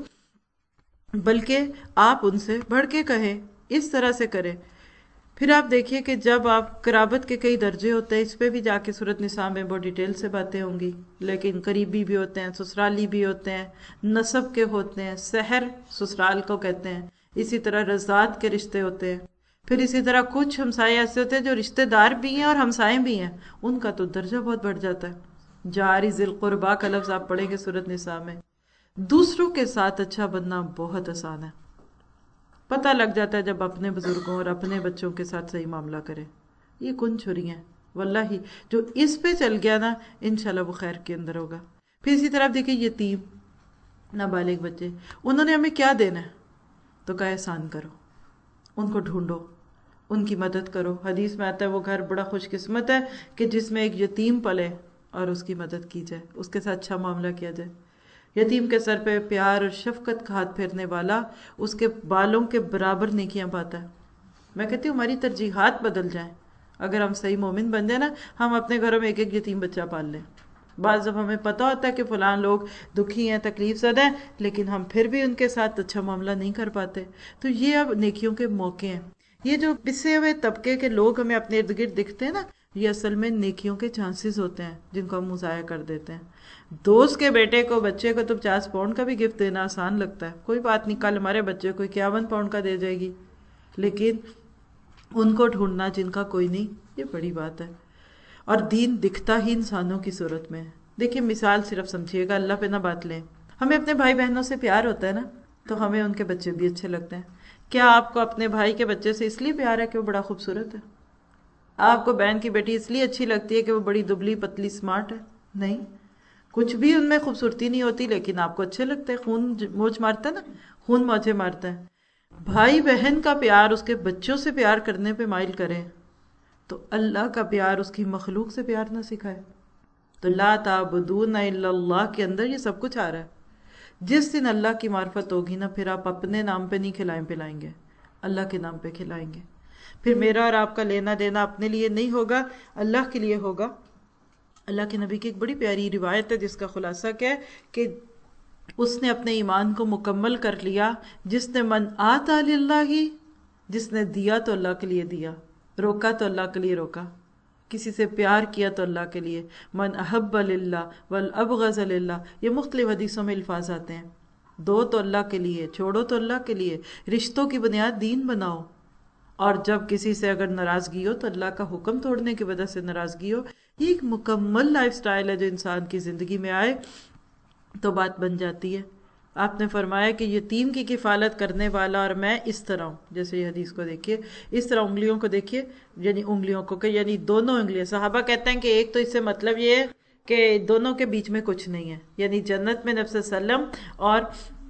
بلکہ آپ ان سے بڑھ کے کہیں، اس طرح سے کرے۔ پھر آپ دیکھیے کہ جب آپ قرابت کے کئی درجے ہوتے ہیں، اس پہ بھی جا کے سورۃ نساء میں بہت ڈیٹیل سے باتیں ہوں گی، لیکن قریبی بھی ہوتے ہیں، سسرالی بھی ہوتے ہیں، نسب کے ہوتے ہیں، سحر سسرال کو کہتے ہیں، اسی طرح رضاعت کے رشتے ہوتے ہیں، پھر اسی طرح کچھ ہمسائے ایسے ہوتے ہیں جو رشتہ دار بھی ہیں اور ہمسائے بھی ہیں، ان کا تو درجہ بہت بڑھ جاتا ہے۔ جاری ذی القربا کا لفظ آپ پڑھیں گے سورۃ نساء میں۔ دوسروں کے ساتھ اچھا بننا بہت آسان ہے، پتہ لگ جاتا ہے جب اپنے بزرگوں اور اپنے بچوں کے ساتھ صحیح معاملہ کرے۔ یہ کن چھری ہیں واللہ، جو اس پہ چل گیا نا انشاءاللہ وہ خیر کے اندر ہوگا۔ پھر اسی طرح دیکھیں یتیم نابالغ بچے، انہوں نے ہمیں کیا دینا ہے؟ تو کہا احسان کرو، ان کو ڈھونڈو، ان کی مدد کرو۔ حدیث میں آتا ہے وہ گھر بڑا خوش قسمت ہے کہ جس میں ایک یتیم پلے اور اس کی مدد کی جائے، اس کے ساتھ اچھا معاملہ کیا جائے۔ یتیم کے سر پہ پیار اور شفقت کا ہاتھ پھیرنے والا اس کے بالوں کے برابر نیکیاں پاتا ہے۔ میں کہتی ہوں ہماری ترجیحات بدل جائیں، اگر ہم صحیح مومن بن جائیں نا، ہم اپنے گھروں میں ایک ایک یتیم بچہ پال لیں۔ بعض جب ہمیں پتہ ہوتا ہے کہ فلاں لوگ دکھی ہیں، تکلیف زدہ ہیں، لیکن ہم پھر بھی ان کے ساتھ اچھا معاملہ نہیں کر پاتے، تو یہ اب نیکیوں کے موقع ہیں۔ یہ جو پسے ہوئے طبقے کے لوگ ہمیں اپنے ارد گرد دکھتے ہیں نا، یہ اصل میں نیکیوں کے چانسز ہوتے ہیں جن کو ہم مضائع کر دیتے ہیں۔ دوست کے بیٹے کو، بچے کو تو پچاس پاؤنڈ کا بھی گفٹ دینا آسان لگتا ہے، کوئی بات نہیں، کل ہمارے بچے کو اکیاون پاؤنڈ کا دے جائے گی، لیکن ان کو ڈھونڈنا جن کا کوئی نہیں، یہ بڑی بات ہے۔ اور دین دکھتا ہی انسانوں کی صورت میں ہے۔ دیکھیں مثال صرف سمجھیے گا، اللہ پہ نہ بات لیں۔ ہمیں اپنے بھائی بہنوں سے پیار ہوتا ہے نا، تو ہمیں ان کے بچے بھی اچھے لگتے ہیں۔ کیا آپ کو اپنے بھائی کے بچے سے اس لیے پیار ہے کہ وہ بڑا خوبصورت ہے؟ آپ کو بہن کی بیٹی اس لیے اچھی لگتی ہے کہ وہ بڑی دبلی پتلی سمارٹ ہے؟ نہیں، کچھ بھی ان میں خوبصورتی نہیں ہوتی، لیکن آپ کو اچھے لگتے ہیں، خون موج مارتا ہے نا، خون موجے مارتا ہے۔ بھائی بہن کا پیار اس کے بچوں سے پیار کرنے پہ مائل کرے تو اللہ کا پیار اس کی مخلوق سے پیار نہ سکھائے؟ تو لا تعبدون الا اللہ کے اندر یہ سب کچھ آ رہا ہے۔ جس دن اللہ کی معرفت ہوگی نا، پھر آپ اپنے نام پہ نہیں کھلائیں پلائیں گے، اللہ کے نام پہ کھلائیں گے۔ پھر میرا اور آپ کا لینا دینا اپنے لیے نہیں ہوگا، اللہ کے لیے ہوگا۔ اللہ کے نبی کی ایک بڑی پیاری روایت ہے جس کا خلاصہ کیا ہے کہ اس نے اپنے ایمان کو مکمل کر لیا، جس نے من آتا للہ، جس نے دیا تو اللہ کے لیے دیا، روکا تو اللہ کے لیے روکا، کسی سے پیار کیا تو اللہ کے لیے، من احب للہ والابغض للہ، یہ مختلف حدیثوں میں الفاظ آتے ہیں۔ دو تو اللہ کے لیے، چھوڑو تو اللہ کے لیے، رشتوں کی بنیاد دین بناؤ، اور جب کسی سے اگر ناراضگی ہو تو اللہ کا حکم توڑنے کی وجہ سے ناراضگی ہو، یہ ایک مکمل لائف سٹائل ہے جو انسان کی زندگی میں آئے تو بات بن جاتی ہے۔ آپ نے فرمایا کہ یتیم کی کفالت کرنے والا اور میں اس طرح ہوں، جیسے یہ حدیث کو دیکھیے، اس طرح انگلیوں کو دیکھیے، یعنی انگلیوں کو کہ یعنی دونوں انگلیاں، صحابہ کہتے ہیں کہ ایک تو اس سے مطلب یہ ہے کہ دونوں کے بیچ میں کچھ نہیں ہے، یعنی جنت میں نبی صلی اللہ علیہ وسلم اور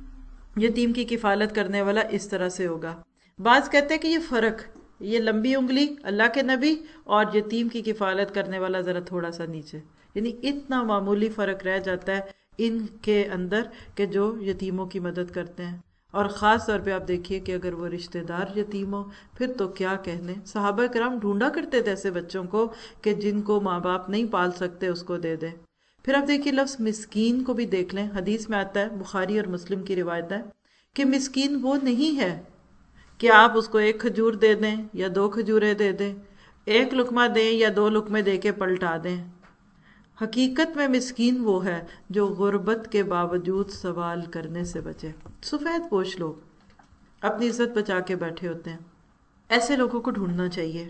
یتیم کی کفالت کرنے والا اس طرح سے ہوگا۔ بعض کہتے ہیں کہ یہ فرق، یہ لمبی انگلی اللہ کے نبی اور یتیم کی کفالت کرنے والا ذرا تھوڑا سا نیچے، یعنی اتنا معمولی فرق رہ جاتا ہے ان کے اندر کہ جو یتیموں کی مدد کرتے ہیں۔ اور خاص طور پہ آپ دیکھیے کہ اگر وہ رشتہ دار یتیم ہو پھر تو کیا کہنے، صحابہ کرام ڈھونڈا کرتے تھے ایسے بچوں کو کہ جن کو ماں باپ نہیں پال سکتے اس کو دے دیں۔ پھر آپ دیکھیے لفظ مسکین کو بھی دیکھ لیں، حدیث میں آتا ہے، بخاری اور مسلم کی روایت ہے کہ مسکین وہ نہیں ہے کہ آپ اس کو ایک کھجور دے دیں یا دو کھجوریں دے دیں، ایک لقمہ دیں یا دو لقمے دے کے پلٹا دیں۔ حقیقت میں مسکین وہ ہے جو غربت کے باوجود سوال کرنے سے بچے۔ سفید پوش لوگ اپنی عزت بچا کے بیٹھے ہوتے ہیں، ایسے لوگوں کو ڈھونڈنا چاہیے۔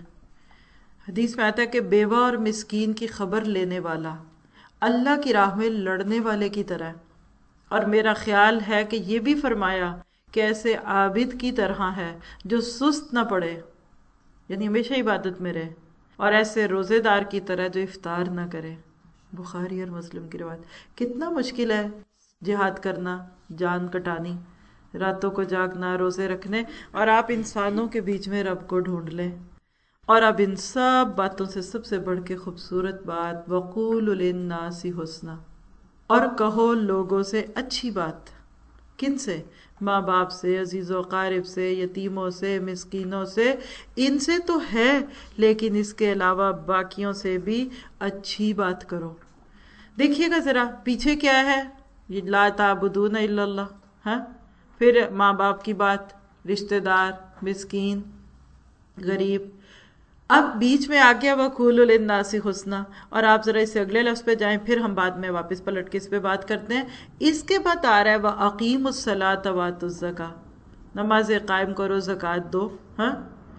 حدیث میں آتا ہے کہ بیوہ اور مسکین کی خبر لینے والا اللہ کی راہ میں لڑنے والے کی طرح ہے، اور میرا خیال ہے کہ یہ بھی فرمایا کہ ایسے عابد کی طرح ہے جو سست نہ پڑے، یعنی ہمیشہ عبادت میں رہے، اور ایسے روزے دار کی طرح جو افطار نہ کرے۔ بخاری اور مسلم کی روایت۔ کتنا مشکل ہے جہاد کرنا، جان کٹانی، راتوں کو جاگنا، روزے رکھنے، اور آپ انسانوں کے بیچ میں رب کو ڈھونڈ لیں۔ اور اب ان سب باتوں سے سب سے بڑھ کے خوبصورت بات، وَقُولُوا لِلنَّاسِ حُسْنًا، اور کہو لوگوں سے اچھی بات۔ کن سے؟ ماں باپ سے، عزیز و قارب سے، یتیموں سے، مسکینوں سے، ان سے تو ہے، لیکن اس کے علاوہ باقیوں سے بھی اچھی بات کرو۔ دیکھیے گا ذرا پیچھے کیا ہے، یہ لا تعبدون الا اللہ، ہاں، پھر ماں باپ کی بات، رشتہ دار، مسکین، غریب، اب بیچ میں آ گیا وَقُولُوا لِلنَّاسِ حُسْنًا، اور آپ ذرا اس سے اگلے لفظ پہ جائیں، پھر ہم بعد میں واپس پلٹ کے اس پہ بات کرتے ہیں۔ اس کے بعد آ رہا ہے وَأَقِیمُوا الصَّلَاةَ وَآتُوا الزَّکَاةَ، نماز قائم کرو، زکوٰۃ دو، ہاں۔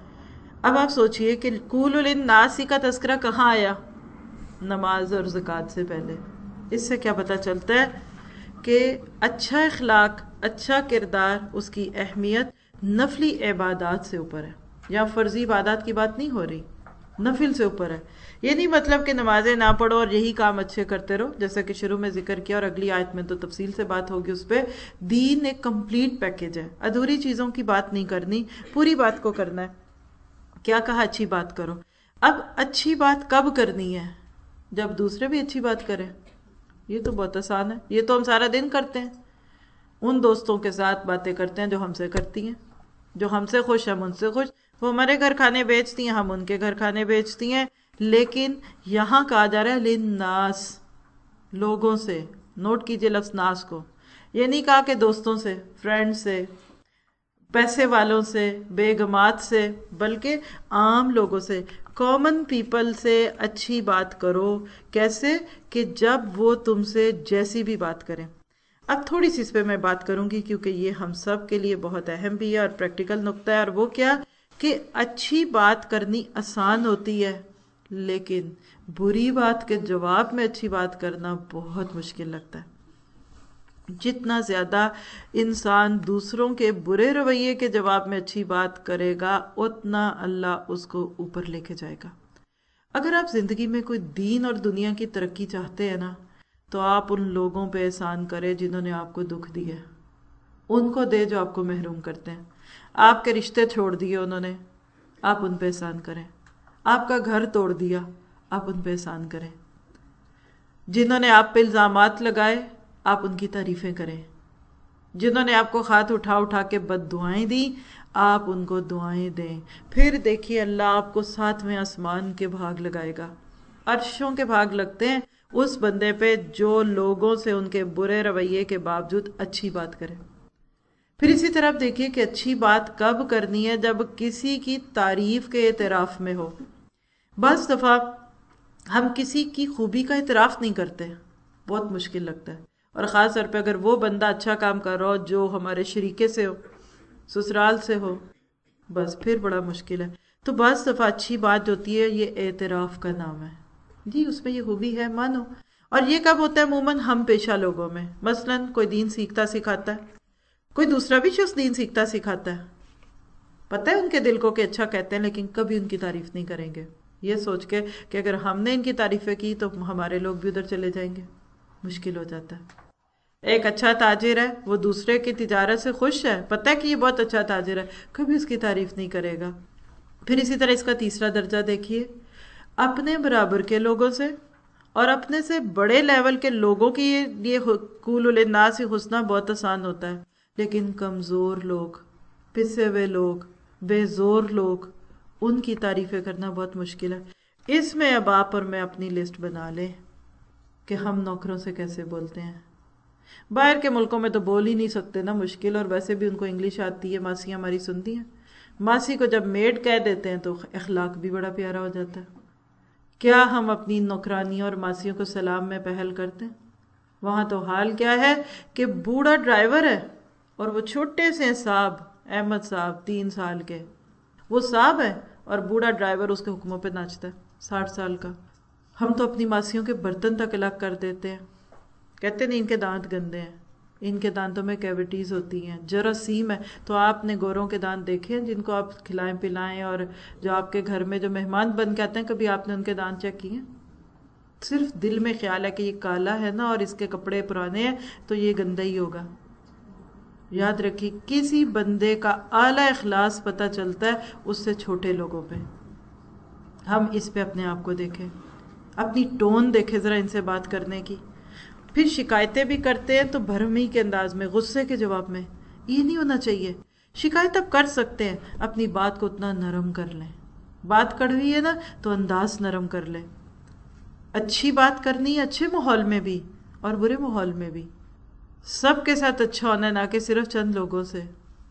اب آپ سوچئے کہ قُولُوا لِلنَّاسِ کا تذکرہ کہاں آیا؟ نماز اور زکوٰۃ سے پہلے۔ اس سے کیا پتہ چلتا ہے کہ اچھا اخلاق، اچھا کردار، اس کی اہمیت نفلی عبادات سے اوپر ہے، یا فرضی عبادات کی بات نہیں ہو رہی، نفل سے اوپر ہے۔ یہ نہیں مطلب کہ نمازیں نہ پڑھو اور یہی کام اچھے کرتے رہو، جیسا کہ شروع میں ذکر کیا اور اگلی آیت میں تو تفصیل سے بات ہوگی اس پہ۔ دین ایک کمپلیٹ پیکج ہے، ادھوری چیزوں کی بات نہیں کرنی، پوری بات کو کرنا ہے۔ کیا کہا؟ اچھی بات کرو۔ اب اچھی بات کب کرنی ہے؟ جب دوسرے بھی اچھی بات کریں۔ یہ تو بہت آسان ہے، یہ تو ہم سارا دن کرتے ہیں، ان دوستوں کے ساتھ باتیں کرتے ہیں جو ہم سے کرتی ہیں، جو ہم سے خوش ہم ان سے خوش، وہ ہمارے گھر کھانے بیچتی ہیں، ہم ان کے گھر کھانے بیچتی ہیں، لیکن یہاں کہا جا رہا ہے للناس، لوگوں سے، نوٹ کیجئے لفظ ناس کو، یہ نہیں کہا کہ دوستوں سے، فرینڈ سے، پیسے والوں سے، بیگمات سے، بلکہ عام لوگوں سے، کامن پیپل سے اچھی بات کرو۔ کیسے؟ کہ جب وہ تم سے جیسی بھی بات کریں۔ اب تھوڑی سی اس پہ میں بات کروں گی کیونکہ یہ ہم سب کے لیے بہت اہم بھی ہے اور پریکٹیکل نقطہ ہے، اور وہ کیا کہ اچھی بات کرنی آسان ہوتی ہے، لیکن بری بات کے جواب میں اچھی بات کرنا بہت مشکل لگتا ہے۔ جتنا زیادہ انسان دوسروں کے برے رویے کے جواب میں اچھی بات کرے گا، اتنا اللہ اس کو اوپر لے کے جائے گا۔ اگر آپ زندگی میں کوئی دین اور دنیا کی ترقی چاہتے ہیں نا، تو آپ ان لوگوں پہ احسان کریں جنہوں نے آپ کو دکھ دیا ہے، ان کو دے جو آپ کو محروم کرتے ہیں۔ آپ کے رشتے چھوڑ دیے انہوں نے، آپ ان پہ احسان کریں۔ آپ کا گھر توڑ دیا، آپ ان پہ احسان کریں۔ جنہوں نے آپ پہ الزامات لگائے، آپ ان کی تعریفیں کریں۔ جنہوں نے آپ کو ہاتھ اٹھا اٹھا کے بد دعائیں دیں، آپ ان کو دعائیں دیں۔ پھر دیکھیے اللہ آپ کو ساتویں آسمان کے بھاگ لگائے گا، عرشوں کے بھاگ لگتے ہیں اس بندے پہ جو لوگوں سے ان کے برے رویے کے باوجود اچھی بات کرے۔ پھر اسی طرح دیکھیے کہ اچھی بات کب کرنی ہے؟ جب کسی کی تعریف کے اعتراف میں ہو۔ بعض دفعہ ہم کسی کی خوبی کا اعتراف نہیں کرتے، بہت مشکل لگتا ہے، اور خاص طور پہ اگر وہ بندہ اچھا کام کر رہا ہو جو ہمارے شریکے سے ہو، سسرال سے ہو، بس پھر بڑا مشکل ہے۔ تو بعض دفعہ اچھی بات جو ہوتی ہے یہ اعتراف کا نام ہے، جی اس میں یہ خوبی ہے، مانو۔ اور یہ کب ہوتا ہے؟ عموماً ہم پیشہ لوگوں میں، مثلاً کوئی دین سیکھتا سکھاتا ہے، کوئی دوسرا بھی شخص دین سیکھتا سکھاتا ہے، پتہ ہے ان کے دل کو کہ اچھا کہتے ہیں، لیکن کبھی ان کی تعریف نہیں کریں گے، یہ سوچ کے کہ اگر ہم نے ان کی تعریفیں کی تو ہمارے لوگ بھی ادھر چلے جائیں گے، مشکل ہو جاتا ہے۔ ایک اچھا تاجر ہے، وہ دوسرے کی تجارت سے خوش ہے، پتہ ہے کہ یہ بہت اچھا تاجر ہے، کبھی اس کی تعریف نہیں کرے گا۔ پھر اسی طرح اس کا تیسرا درجہ دیکھیے، اپنے برابر کے لوگوں سے اور اپنے سے بڑے لیول کے لوگوں کی یہ قولوا للناس حسنا بہت آسان ہوتا ہے، لیکن کمزور لوگ، پسے ہوئے لوگ، بے زور لوگ، ان کی تعریفیں کرنا بہت مشکل ہے۔ اس میں اب آپ اور میں اپنی لسٹ بنا لیں کہ ہم نوکروں سے کیسے بولتے ہیں۔ باہر کے ملکوں میں تو بول ہی نہیں سکتے نا، مشکل، اور ویسے بھی ان کو انگلش آتی ہے، ماسیاں ہماری سنتی ہیں۔ ماسی کو جب میڈ کہہ دیتے ہیں تو اخلاق بھی بڑا پیارا ہو جاتا ہے۔ کیا ہم اپنی نوکرانیوں اور ماسیوں کو سلام میں پہل کرتے ہیں؟ وہاں تو حال کیا ہے کہ بوڑھا ڈرائیور ہے اور وہ چھوٹے سے صاحب، احمد صاحب تین سال کے، وہ صاحب ہے اور بوڑھا ڈرائیور اس کے حکموں پہ ناچتا ہے، ساٹھ سال کا۔ ہم تو اپنی ماسیوں کے برتن تک الگ کر دیتے ہیں، کہتے نہیں ان کے دانت گندے ہیں، ان کے دانتوں میں کیویٹیز ہوتی ہیں، جراثیم ہے۔ تو آپ نے گوروں کے دانت دیکھے ہیں جن کو آپ کھلائیں پلائیں، اور جو آپ کے گھر میں جو مہمان بن کے آتے ہیں، کبھی آپ نے ان کے دانت چیک کیے ہیں؟ صرف دل میں خیال ہے کہ یہ کالا ہے نا اور اس کے کپڑے پرانے ہیں تو یہ گندا ہی ہوگا۔ یاد رکھیے کسی بندے کا اعلیٰ اخلاص پتہ چلتا ہے اس سے چھوٹے لوگوں پہ۔ ہم اس پہ اپنے آپ کو دیکھیں، اپنی ٹون دیکھیں ذرا ان سے بات کرنے کی۔ پھر شکایتیں بھی کرتے ہیں تو بھرمی کے انداز میں، غصے کے جواب میں، یہ نہیں ہونا چاہیے۔ شکایت اب کر سکتے ہیں، اپنی بات کو اتنا نرم کر لیں، بات کڑوی ہے نا تو انداز نرم کر لیں۔ اچھی بات کرنی ہے اچھے ماحول میں بھی اور برے ماحول میں بھی، سب کے ساتھ اچھا ہونا ہے، نہ کہ صرف چند لوگوں سے۔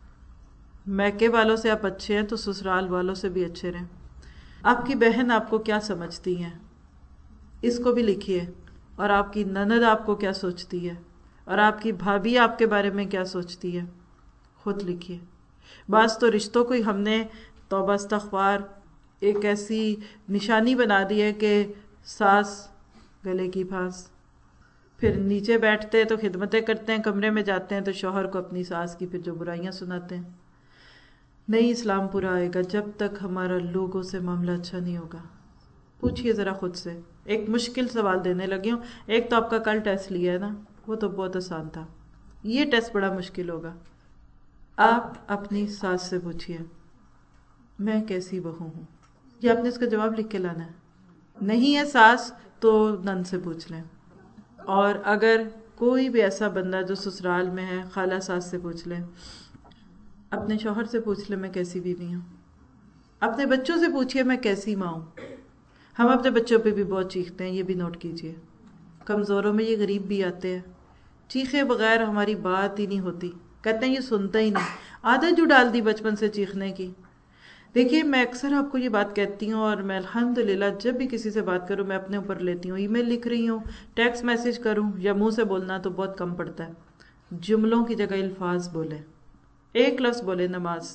میکے والوں سے آپ اچھے ہیں تو سسرال والوں سے بھی اچھے رہیں۔ آپ کی بہن آپ کو کیا سمجھتی ہیں اس کو بھی لکھیے، اور آپ کی نند آپ کو کیا سوچتی ہے، اور آپ کی بھابھی آپ کے بارے میں کیا سوچتی ہے، خود لکھیے۔ بعض تو رشتوں کو ہی ہم نے توبہ استغفار ایک ایسی نشانی بنا دی ہے کہ ساس گلے کی پھانس، پھر نیچے بیٹھتے ہیں تو خدمتیں کرتے ہیں، کمرے میں جاتے ہیں تو شوہر کو اپنی ساس کی پھر جو برائیاں سناتے ہیں۔ نہیں، اسلام پورا آئے گا جب تک ہمارا لوگوں سے معاملہ اچھا نہیں ہوگا۔ پوچھئے ذرا خود سے۔ ایک مشکل سوال دینے لگی ہوں، ایک تو آپ کا کل ٹیسٹ لیا ہے نا، وہ تو بہت آسان تھا، یہ ٹیسٹ بڑا مشکل ہوگا۔ آپ اپنی ساس سے پوچھئے میں کیسی بہو ہوں، یہ آپ نے اس کا جواب لکھ کے لانا ہے۔ نہیں ہے ساس تو نند سے پوچھ لیں، اور اگر کوئی بھی ایسا بندہ جو سسرال میں ہے خالہ ساس سے پوچھ لیں، اپنے شوہر سے پوچھ لیں میں کیسی بیوی ہوں، اپنے بچوں سے پوچھئے میں کیسی ماں ہوں۔ ہم اپنے بچوں پہ بھی بہت چیختے ہیں، یہ بھی نوٹ کیجئے، کمزوروں میں یہ غریب بھی آتے ہیں، چیخے بغیر ہماری بات ہی نہیں ہوتی، کہتے ہیں یہ سنتا ہی نہیں، عادت جو ڈال دی بچپن سے چیخنے کی۔ دیکھیے میں اکثر آپ کو یہ بات کہتی ہوں، اور میں الحمدللہ جب بھی کسی سے بات کروں میں اپنے اوپر لیتی ہوں، ای میل لکھ رہی ہوں، ٹیکسٹ میسج کروں یا منہ سے بولنا تو بہت کم پڑتا ہے، جملوں کی جگہ الفاظ بولیں۔ ایک لفظ بولے نماز،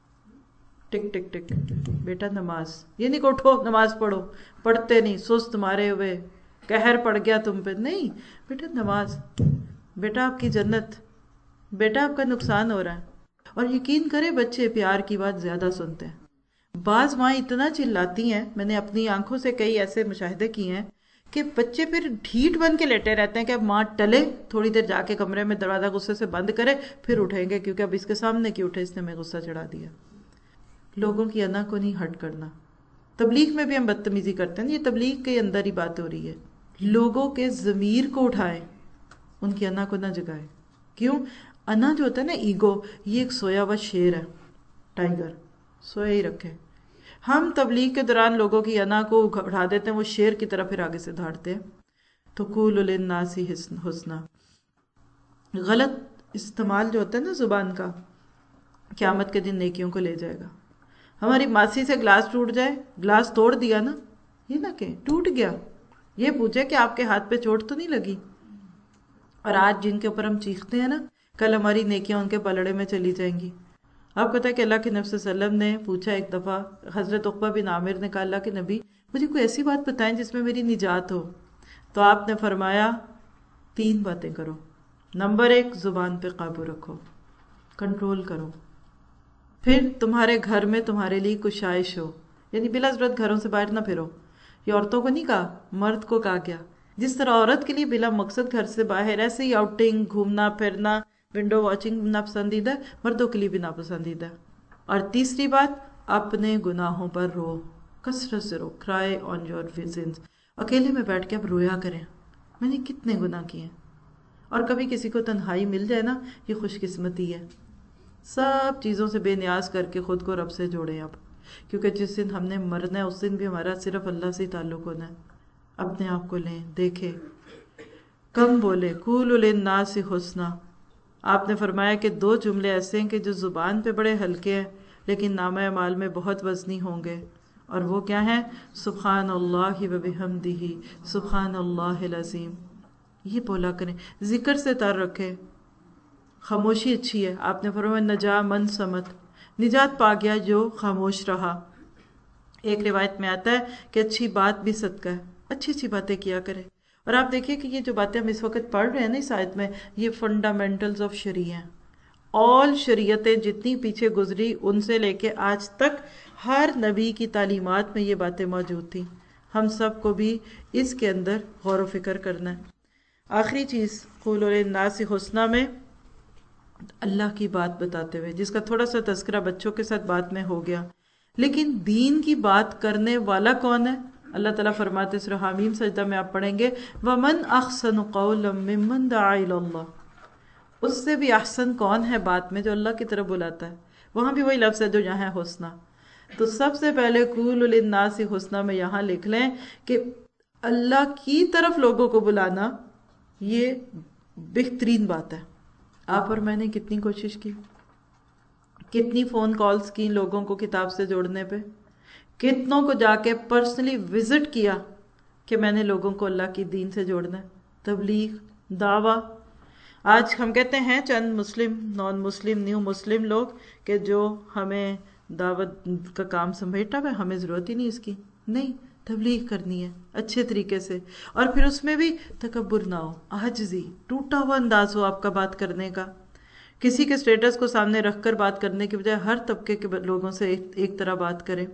ٹک ٹک ٹک بیٹا نماز، یہ نہیں کہ اٹھو نماز پڑھو، پڑھتے نہیں، سست مارے ہوئے، قہر پڑ گیا تم پہ، نہیں بیٹا نماز، بیٹا آپ کی جنت، بیٹا آپ کا نقصان ہو رہا ہے۔ اور یقین کرے بچے پیار کی بات زیادہ سنتے ہیں۔ بعض ماں اتنا چلاتی ہیں، میں نے اپنی آنکھوں سے کئی ایسے مشاہدے کیے ہیں کہ بچے پھر ڈھیٹ بن کے لیٹے رہتے ہیں کہ اب ماں ٹلے، تھوڑی دیر جا کے کمرے میں دروازہ غصے سے بند کرے پھر اٹھیں گے، کیونکہ اب اس کے سامنے کیوں اٹھے، اس نے ہمیں غصہ چڑھا دیا۔ لوگوں کی انا کو نہیں ہرٹ کرنا۔ تبلیغ میں بھی ہم بدتمیزی کرتے ہیں، یہ تبلیغ کے اندر ہی بات ہو رہی ہے۔ لوگوں کے ضمیر کو اٹھائیں، ان کی انا کو نہ جگائیں۔ کیوں؟ انا جو ہوتا ہے نا، ایگو، یہ ایک سویا ہوا شیر ہے، ٹائیگر، سویا ہی رکھے۔ ہم تبلیغ کے دوران لوگوں کی انا کو اٹھا دیتے ہیں، وہ شیر کی طرح پھر آگے سے دھاڑتے ہیں۔ تو قولوا للناس حسنا، غلط استعمال جو ہوتا ہے نا زبان کا، قیامت کے دن نیکیوں کو لے جائے گا۔ ہماری ماسی سے گلاس ٹوٹ جائے، گلاس توڑ دیا نا، یہ نہ کہ ٹوٹ گیا، یہ پوچھے کہ آپ کے ہاتھ پہ چوٹ تو نہیں لگی۔ اور آج جن کے اوپر ہم چیختے ہیں نا، کل ہماری نیکیاں ان کے پلڑے میں چلی جائیں گی۔ آپ کو پتہ ہے کہ اللہ کے نبی صلی اللہ علیہ وسلم نے پوچھا ایک دفعہ، حضرت عقبہ بن عامر نے کہا اللہ کے نبی مجھے کوئی ایسی بات بتائیں جس میں میری نجات ہو، تو آپ نے فرمایا تین باتیں کرو۔ نمبر ایک، زبان پہ قابو رکھو، کنٹرول کرو۔ پھر تمہارے گھر میں تمہارے لیے کشائش ہو، یعنی بلا ضرورت گھروں سے باہر نہ پھرو۔ یہ عورتوں کو نہیں کہا، مرد کو کہا گیا۔ جس طرح عورت کے لیے بلا مقصد گھر سے باہر ایسے ہی آؤٹنگ، گھومنا پھرنا، ونڈو واچنگ ناپسندیدہ ہے، مردوں کے لیے بھی ناپسندیدہ ہے۔ اور تیسری بات، اپنے گناہوں پر رو، کثرت سے رو، cry on your sins۔ اکیلے میں بیٹھ کے اب رویا کریں، میں نے کتنے گناہ کیے ہیں۔ اور کبھی کسی کو تنہائی مل جائے نا، یہ خوش قسمتی ہے۔ سب چیزوں سے بے نیاز کر کے خود کو رب سے جوڑیں اب، کیونکہ جس دن ہم نے مرنا ہے اس دن بھی ہمارا صرف اللہ سے تعلق ہونا ہے۔ اپنے آپ کو لیں، دیکھیں، کم بولے، قولوا للناس حسنا۔ آپ نے فرمایا کہ دو جملے ایسے ہیں کہ جو زبان پہ بڑے ہلکے ہیں لیکن نامہ اعمال میں بہت وزنی ہوں گے، اور وہ کیا ہیں؟ سبحان اللہ و بحمدہ، سبحان اللہ العظیم۔ یہ بولا کریں، ذکر سے تر رکھیں۔ خاموشی اچھی ہے، آپ نے فرمایا نجا من سمت، نجات پا گیا جو خاموش رہا۔ ایک روایت میں آتا ہے کہ اچھی بات بھی صدقہ ہے، اچھی اچھی باتیں کیا کرے۔ اور آپ دیکھیے کہ یہ جو باتیں ہم اس وقت پڑھ رہے ہیں نا اس آیت میں، یہ فنڈامنٹلز آف شریعہ ہیں۔ آل شریعتیں جتنی پیچھے گزری ان سے لے کے آج تک ہر نبی کی تعلیمات میں یہ باتیں موجود تھیں۔ ہم سب کو بھی اس کے اندر غور و فکر کرنا ہے۔ آخری چیز، قولوا للناس حسنا میں اللہ کی بات بتاتے ہوئے، جس کا تھوڑا سا تذکرہ بچوں کے ساتھ بات میں ہو گیا، لیکن دین کی بات کرنے والا کون ہے؟ اللہ تعالیٰ فرماتے سورہ حامیم سجدہ میں آپ پڑھیں گے وَمَنْ أَحْسَنُ قَوْلًا مِّمَّنْ دَعَا إِلَى اللَّهِ، اس سے بھی احسن کون ہے بات میں جو اللہ کی طرف بلاتا ہے۔ وہاں بھی وہی لفظ ہے جو یہاں ہے حسنا۔ تو سب سے پہلے قولوا للناس حسنا میں یہاں لکھ لیں کہ اللہ کی طرف لوگوں کو بلانا یہ بہترین بات ہے. آپ اور میں نے کتنی کوشش کی، کتنی فون کالز کی لوگوں کو کتاب سے جوڑنے پہ، کتنوں کو جا کے پرسنلی وزٹ کیا کہ میں نے لوگوں کو اللہ کی دین سے جوڑنا ہے. تبلیغ، دعویٰ. آج ہم کہتے ہیں چند مسلم، نان مسلم، نیو مسلم لوگ کہ جو ہمیں دعوت کا کام سمیٹا ہے، ہمیں ضرورت ہی نہیں اس کی. نہیں، تبلیغ کرنی ہے اچھے طریقے سے، اور پھر اس میں بھی تکبر نہ ہو، عاجزی، ٹوٹا ہوا انداز ہو آپ کا بات کرنے کا. کسی کے سٹیٹس کو سامنے رکھ کر بات کرنے کی بجائے ہر طبقے کے لوگوں سے ایک ایک طرح بات کریں.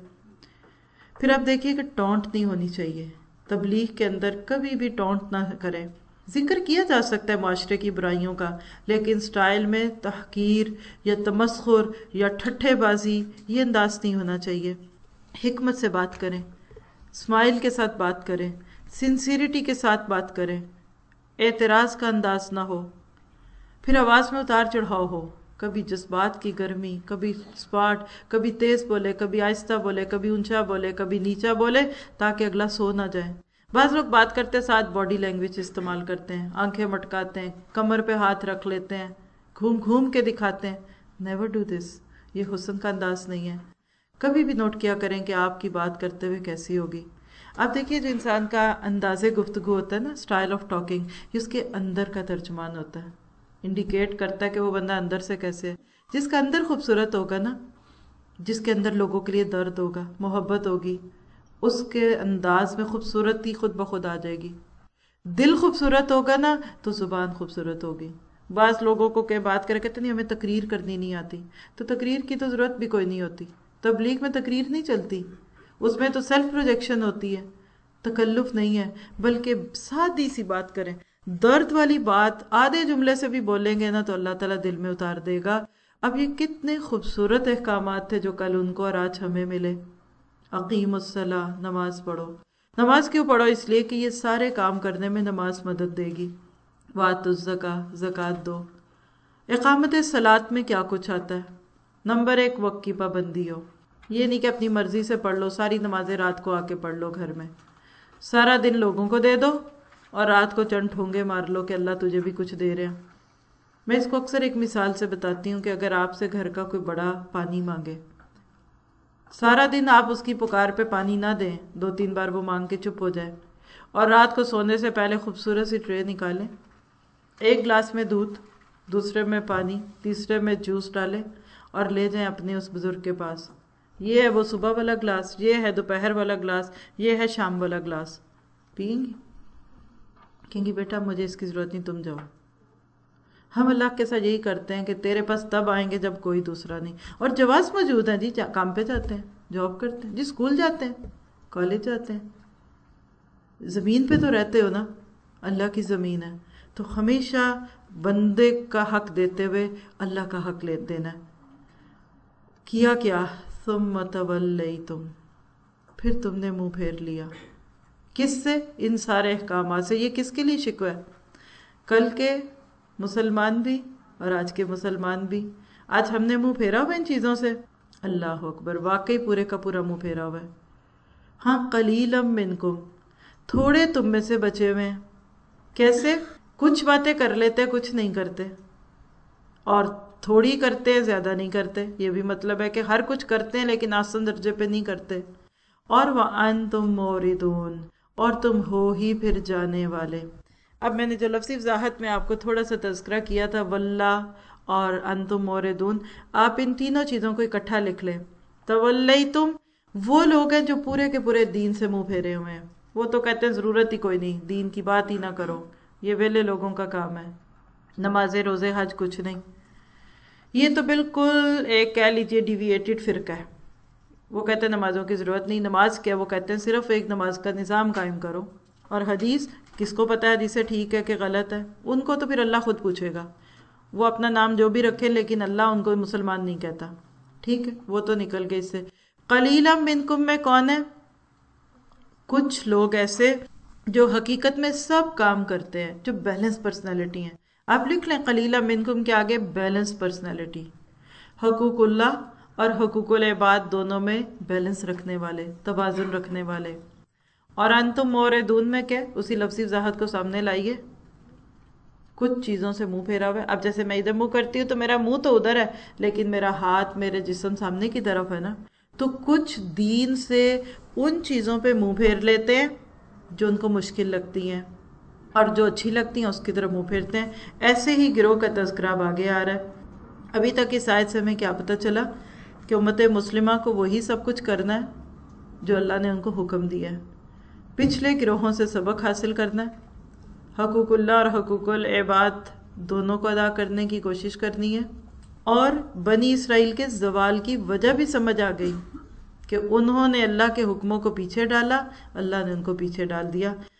پھر آپ دیکھیے کہ ٹونٹ نہیں ہونی چاہیے. تبلیغ کے اندر کبھی بھی ٹونٹ نہ کریں. ذکر کیا جا سکتا ہے معاشرے کی برائیوں کا، لیکن سٹائل میں تحقیر یا تمسخر یا ٹھٹھے بازی یہ انداز نہیں ہونا چاہیے. حکمت سے بات کریں، اسمائل کے ساتھ بات کریں، سنسیریٹی کے ساتھ بات کریں، اعتراض کا انداز نہ ہو. پھر آواز میں اتار چڑھاؤ ہو، کبھی جذبات کی گرمی، کبھی سپاٹ، کبھی تیز بولے، کبھی آہستہ بولے، کبھی اونچا بولے، کبھی نیچا بولے تاکہ اگلا سو نہ جائے. بعض لوگ بات کرتے ساتھ باڈی لینگویج استعمال کرتے ہیں، آنکھیں مٹکاتے ہیں، کمر پہ ہاتھ رکھ لیتے ہیں، گھوم گھوم کے دکھاتے ہیں. Never do this. یہ حسن کا انداز نہیں ہے. کبھی بھی نوٹ کیا کریں کہ آپ کی بات کرتے ہوئے کیسی ہوگی. آپ دیکھیے جو انسان کا انداز گفتگو ہوتا ہے نا، اسٹائل آف ٹاکنگ، یہ اس کے اندر کا ترجمان ہوتا ہے، انڈیکیٹ کرتا ہے کہ وہ بندہ اندر سے کیسے ہے. جس کا اندر خوبصورت ہوگا نا، جس کے اندر لوگوں کے لیے درد ہوگا، محبت ہوگی، اس کے انداز میں خوبصورتی خود بخود آ جائے گی. دل خوبصورت ہوگا نا تو زبان خوبصورت ہوگی. بعض لوگوں کو کہ بات کرے کہتے نہیں ہمیں تقریر کرنی نہیں آتی، تو تقریر کی تو ضرورت بھی کوئی نہیں ہوتی. تبلیغ میں تقریر نہیں چلتی، اس میں تو سیلف پروجیکشن ہوتی ہے، تکلف نہیں ہے، بلکہ سادی سی بات کریں. درد والی بات آدھے جملے سے بھی بولیں گے نا تو اللہ تعالیٰ دل میں اتار دے گا. اب یہ کتنے خوبصورت احکامات تھے جو کل ان کو اور آج ہمیں ملے. اقیم الصلاۃ، نماز پڑھو. نماز کیوں پڑھو؟ اس لیے کہ یہ سارے کام کرنے میں نماز مدد دے گی. وآتوا الزکاۃ، زکوٰۃ دو. اقامت صلاۃ میں کیا کچھ آتا ہے؟ نمبر ایک، وقت کی پابندی ہو. یہ نہیں کہ اپنی مرضی سے پڑھ لو، ساری نمازیں رات کو آ کے پڑھ لو گھر میں، سارا دن لوگوں کو دے دو اور رات کو چند ٹھونگے مار لو کہ اللہ تجھے بھی کچھ دے رہے ہیں. میں اس کو اکثر ایک مثال سے بتاتی ہوں کہ اگر آپ سے گھر کا کوئی بڑا پانی مانگے، سارا دن آپ اس کی پکار پہ پانی نہ دیں، دو تین بار وہ مانگ کے چپ ہو جائے، اور رات کو سونے سے پہلے خوبصورت سی ٹرے نکالیں، ایک گلاس میں دودھ، دوسرے میں پانی، تیسرے میں جوس ڈالیں اور لے جائیں اپنے اس بزرگ کے پاس. یہ ہے وہ صبح والا گلاس، یہ ہے دوپہر والا گلاس، یہ ہے شام والا گلاس. پئیں گی؟ کہیں گی بیٹا مجھے اس کی ضرورت نہیں، تم جاؤ. ہم اللہ کے ساتھ یہی کرتے ہیں کہ تیرے پاس تب آئیں گے جب کوئی دوسرا نہیں. اور جواز موجود ہیں جی، کام پہ جاتے ہیں، جاب کرتے ہیں جی، اسکول جاتے ہیں، کالج جاتے ہیں، زمین پہ تو رہتے ہو نا، اللہ کی زمین ہے، تو ہمیشہ بندے کا حق دیتے ہوئے اللہ کا حق لے دینا ہے. کیا کیا؟ ثم تولیتم، پھر تم نے منہ پھیر لیا. کس سے؟ ان سارے احکامات سے. یہ کس کے لیے شکوہ ہے؟ کل کے مسلمان بھی اور آج کے مسلمان بھی. آج ہم نے منہ پھیرا ہوا ان چیزوں سے. اللہ اکبر، واقعی پورے کا پورا منہ پھیرا ہوا ہے. ہاں، قلیلا منکم، تھوڑے تم میں سے بچے ہوئے ہیں. کیسے؟ کچھ باتیں کر لیتے، کچھ نہیں کرتے، اور تھوڑی کرتے ہیں، زیادہ نہیں کرتے. یہ بھی مطلب ہے کہ ہر کچھ کرتے ہیں لیکن آسن درجے پہ نہیں کرتے. اور وَأَنْتُمْ مُورِدُونَ، اور تم ہو ہی پھر جانے والے. اب میں نے جو لفظی وضاحت میں آپ کو تھوڑا سا تذکرہ کیا تھا، واللہ اور انتم موردون، آپ ان تینوں چیزوں کو اکٹھا لکھ لیں. تولیتم، وہ لوگ ہیں جو پورے کے پورے دین سے منہ پھیرے ہوئے ہیں. وہ تو کہتے ہیں ضرورت ہی کوئی نہیں، دین کی بات ہی نہ کرو، یہ ویلے لوگوں کا کام ہے، نمازیں روزے حج کچھ نہیں. یہ تو بالکل ایک کہہ لیجیے ڈیویٹڈ فرقہ ہے. وہ کہتے ہیں نمازوں کی ضرورت نہیں. نماز کیا؟ وہ کہتے ہیں صرف ایک نماز کا نظام قائم کرو. اور حدیث کس کو پتہ ہے حدیث ٹھیک ہے کہ غلط ہے؟ ان کو تو پھر اللہ خود پوچھے گا. وہ اپنا نام جو بھی رکھے لیکن اللہ ان کو مسلمان نہیں کہتا. ٹھیک ہے، وہ تو نکل گئے اس سے. قلیلا منکم میں کون ہے؟ کچھ لوگ ایسے جو حقیقت میں سب کام کرتے ہیں، جو بیلنس پرسنالٹی ہیں. آپ لکھ لیں قلیلا منکم کے آگے بیلنس پرسنالٹی. حقوق اللہ اور حقوق العباد دونوں میں بیلنس رکھنے والے، توازن رکھنے والے. اور انتم موردون میں کیا اسی لفظی وضاحت کو سامنے لائیے، کچھ چیزوں سے منہ پھیرا ہوا ہے. اب جیسے میں ادھر منہ کرتی ہوں تو میرا منہ تو ادھر ہے لیکن میرا ہاتھ میرے جسم سامنے کی طرف ہے نا. تو کچھ دین سے ان چیزوں پہ منہ پھیر لیتے ہیں جو ان کو مشکل لگتی ہیں اور جو اچھی لگتی ہیں اس کی طرف منہ پھیرتے ہیں. ایسے ہی گروہ کا تذکرہ اب آگے آ رہا ہے. ابھی تک اس آیت سے ہمیں کیا پتہ چلا کہ امت مسلمہ کو وہی سب کچھ کرنا ہے جو اللہ نے ان کو حکم دیا ہے، پچھلے گروہوں سے سبق حاصل کرنا ہے، حقوق اللہ اور حقوق العباد دونوں کو ادا کرنے کی کوشش کرنی ہے. اور بنی اسرائیل کے زوال کی وجہ بھی سمجھ آ گئی کہ انہوں نے اللہ کے حکموں کو پیچھے ڈالا، اللہ نے ان کو پیچھے ڈال دیا.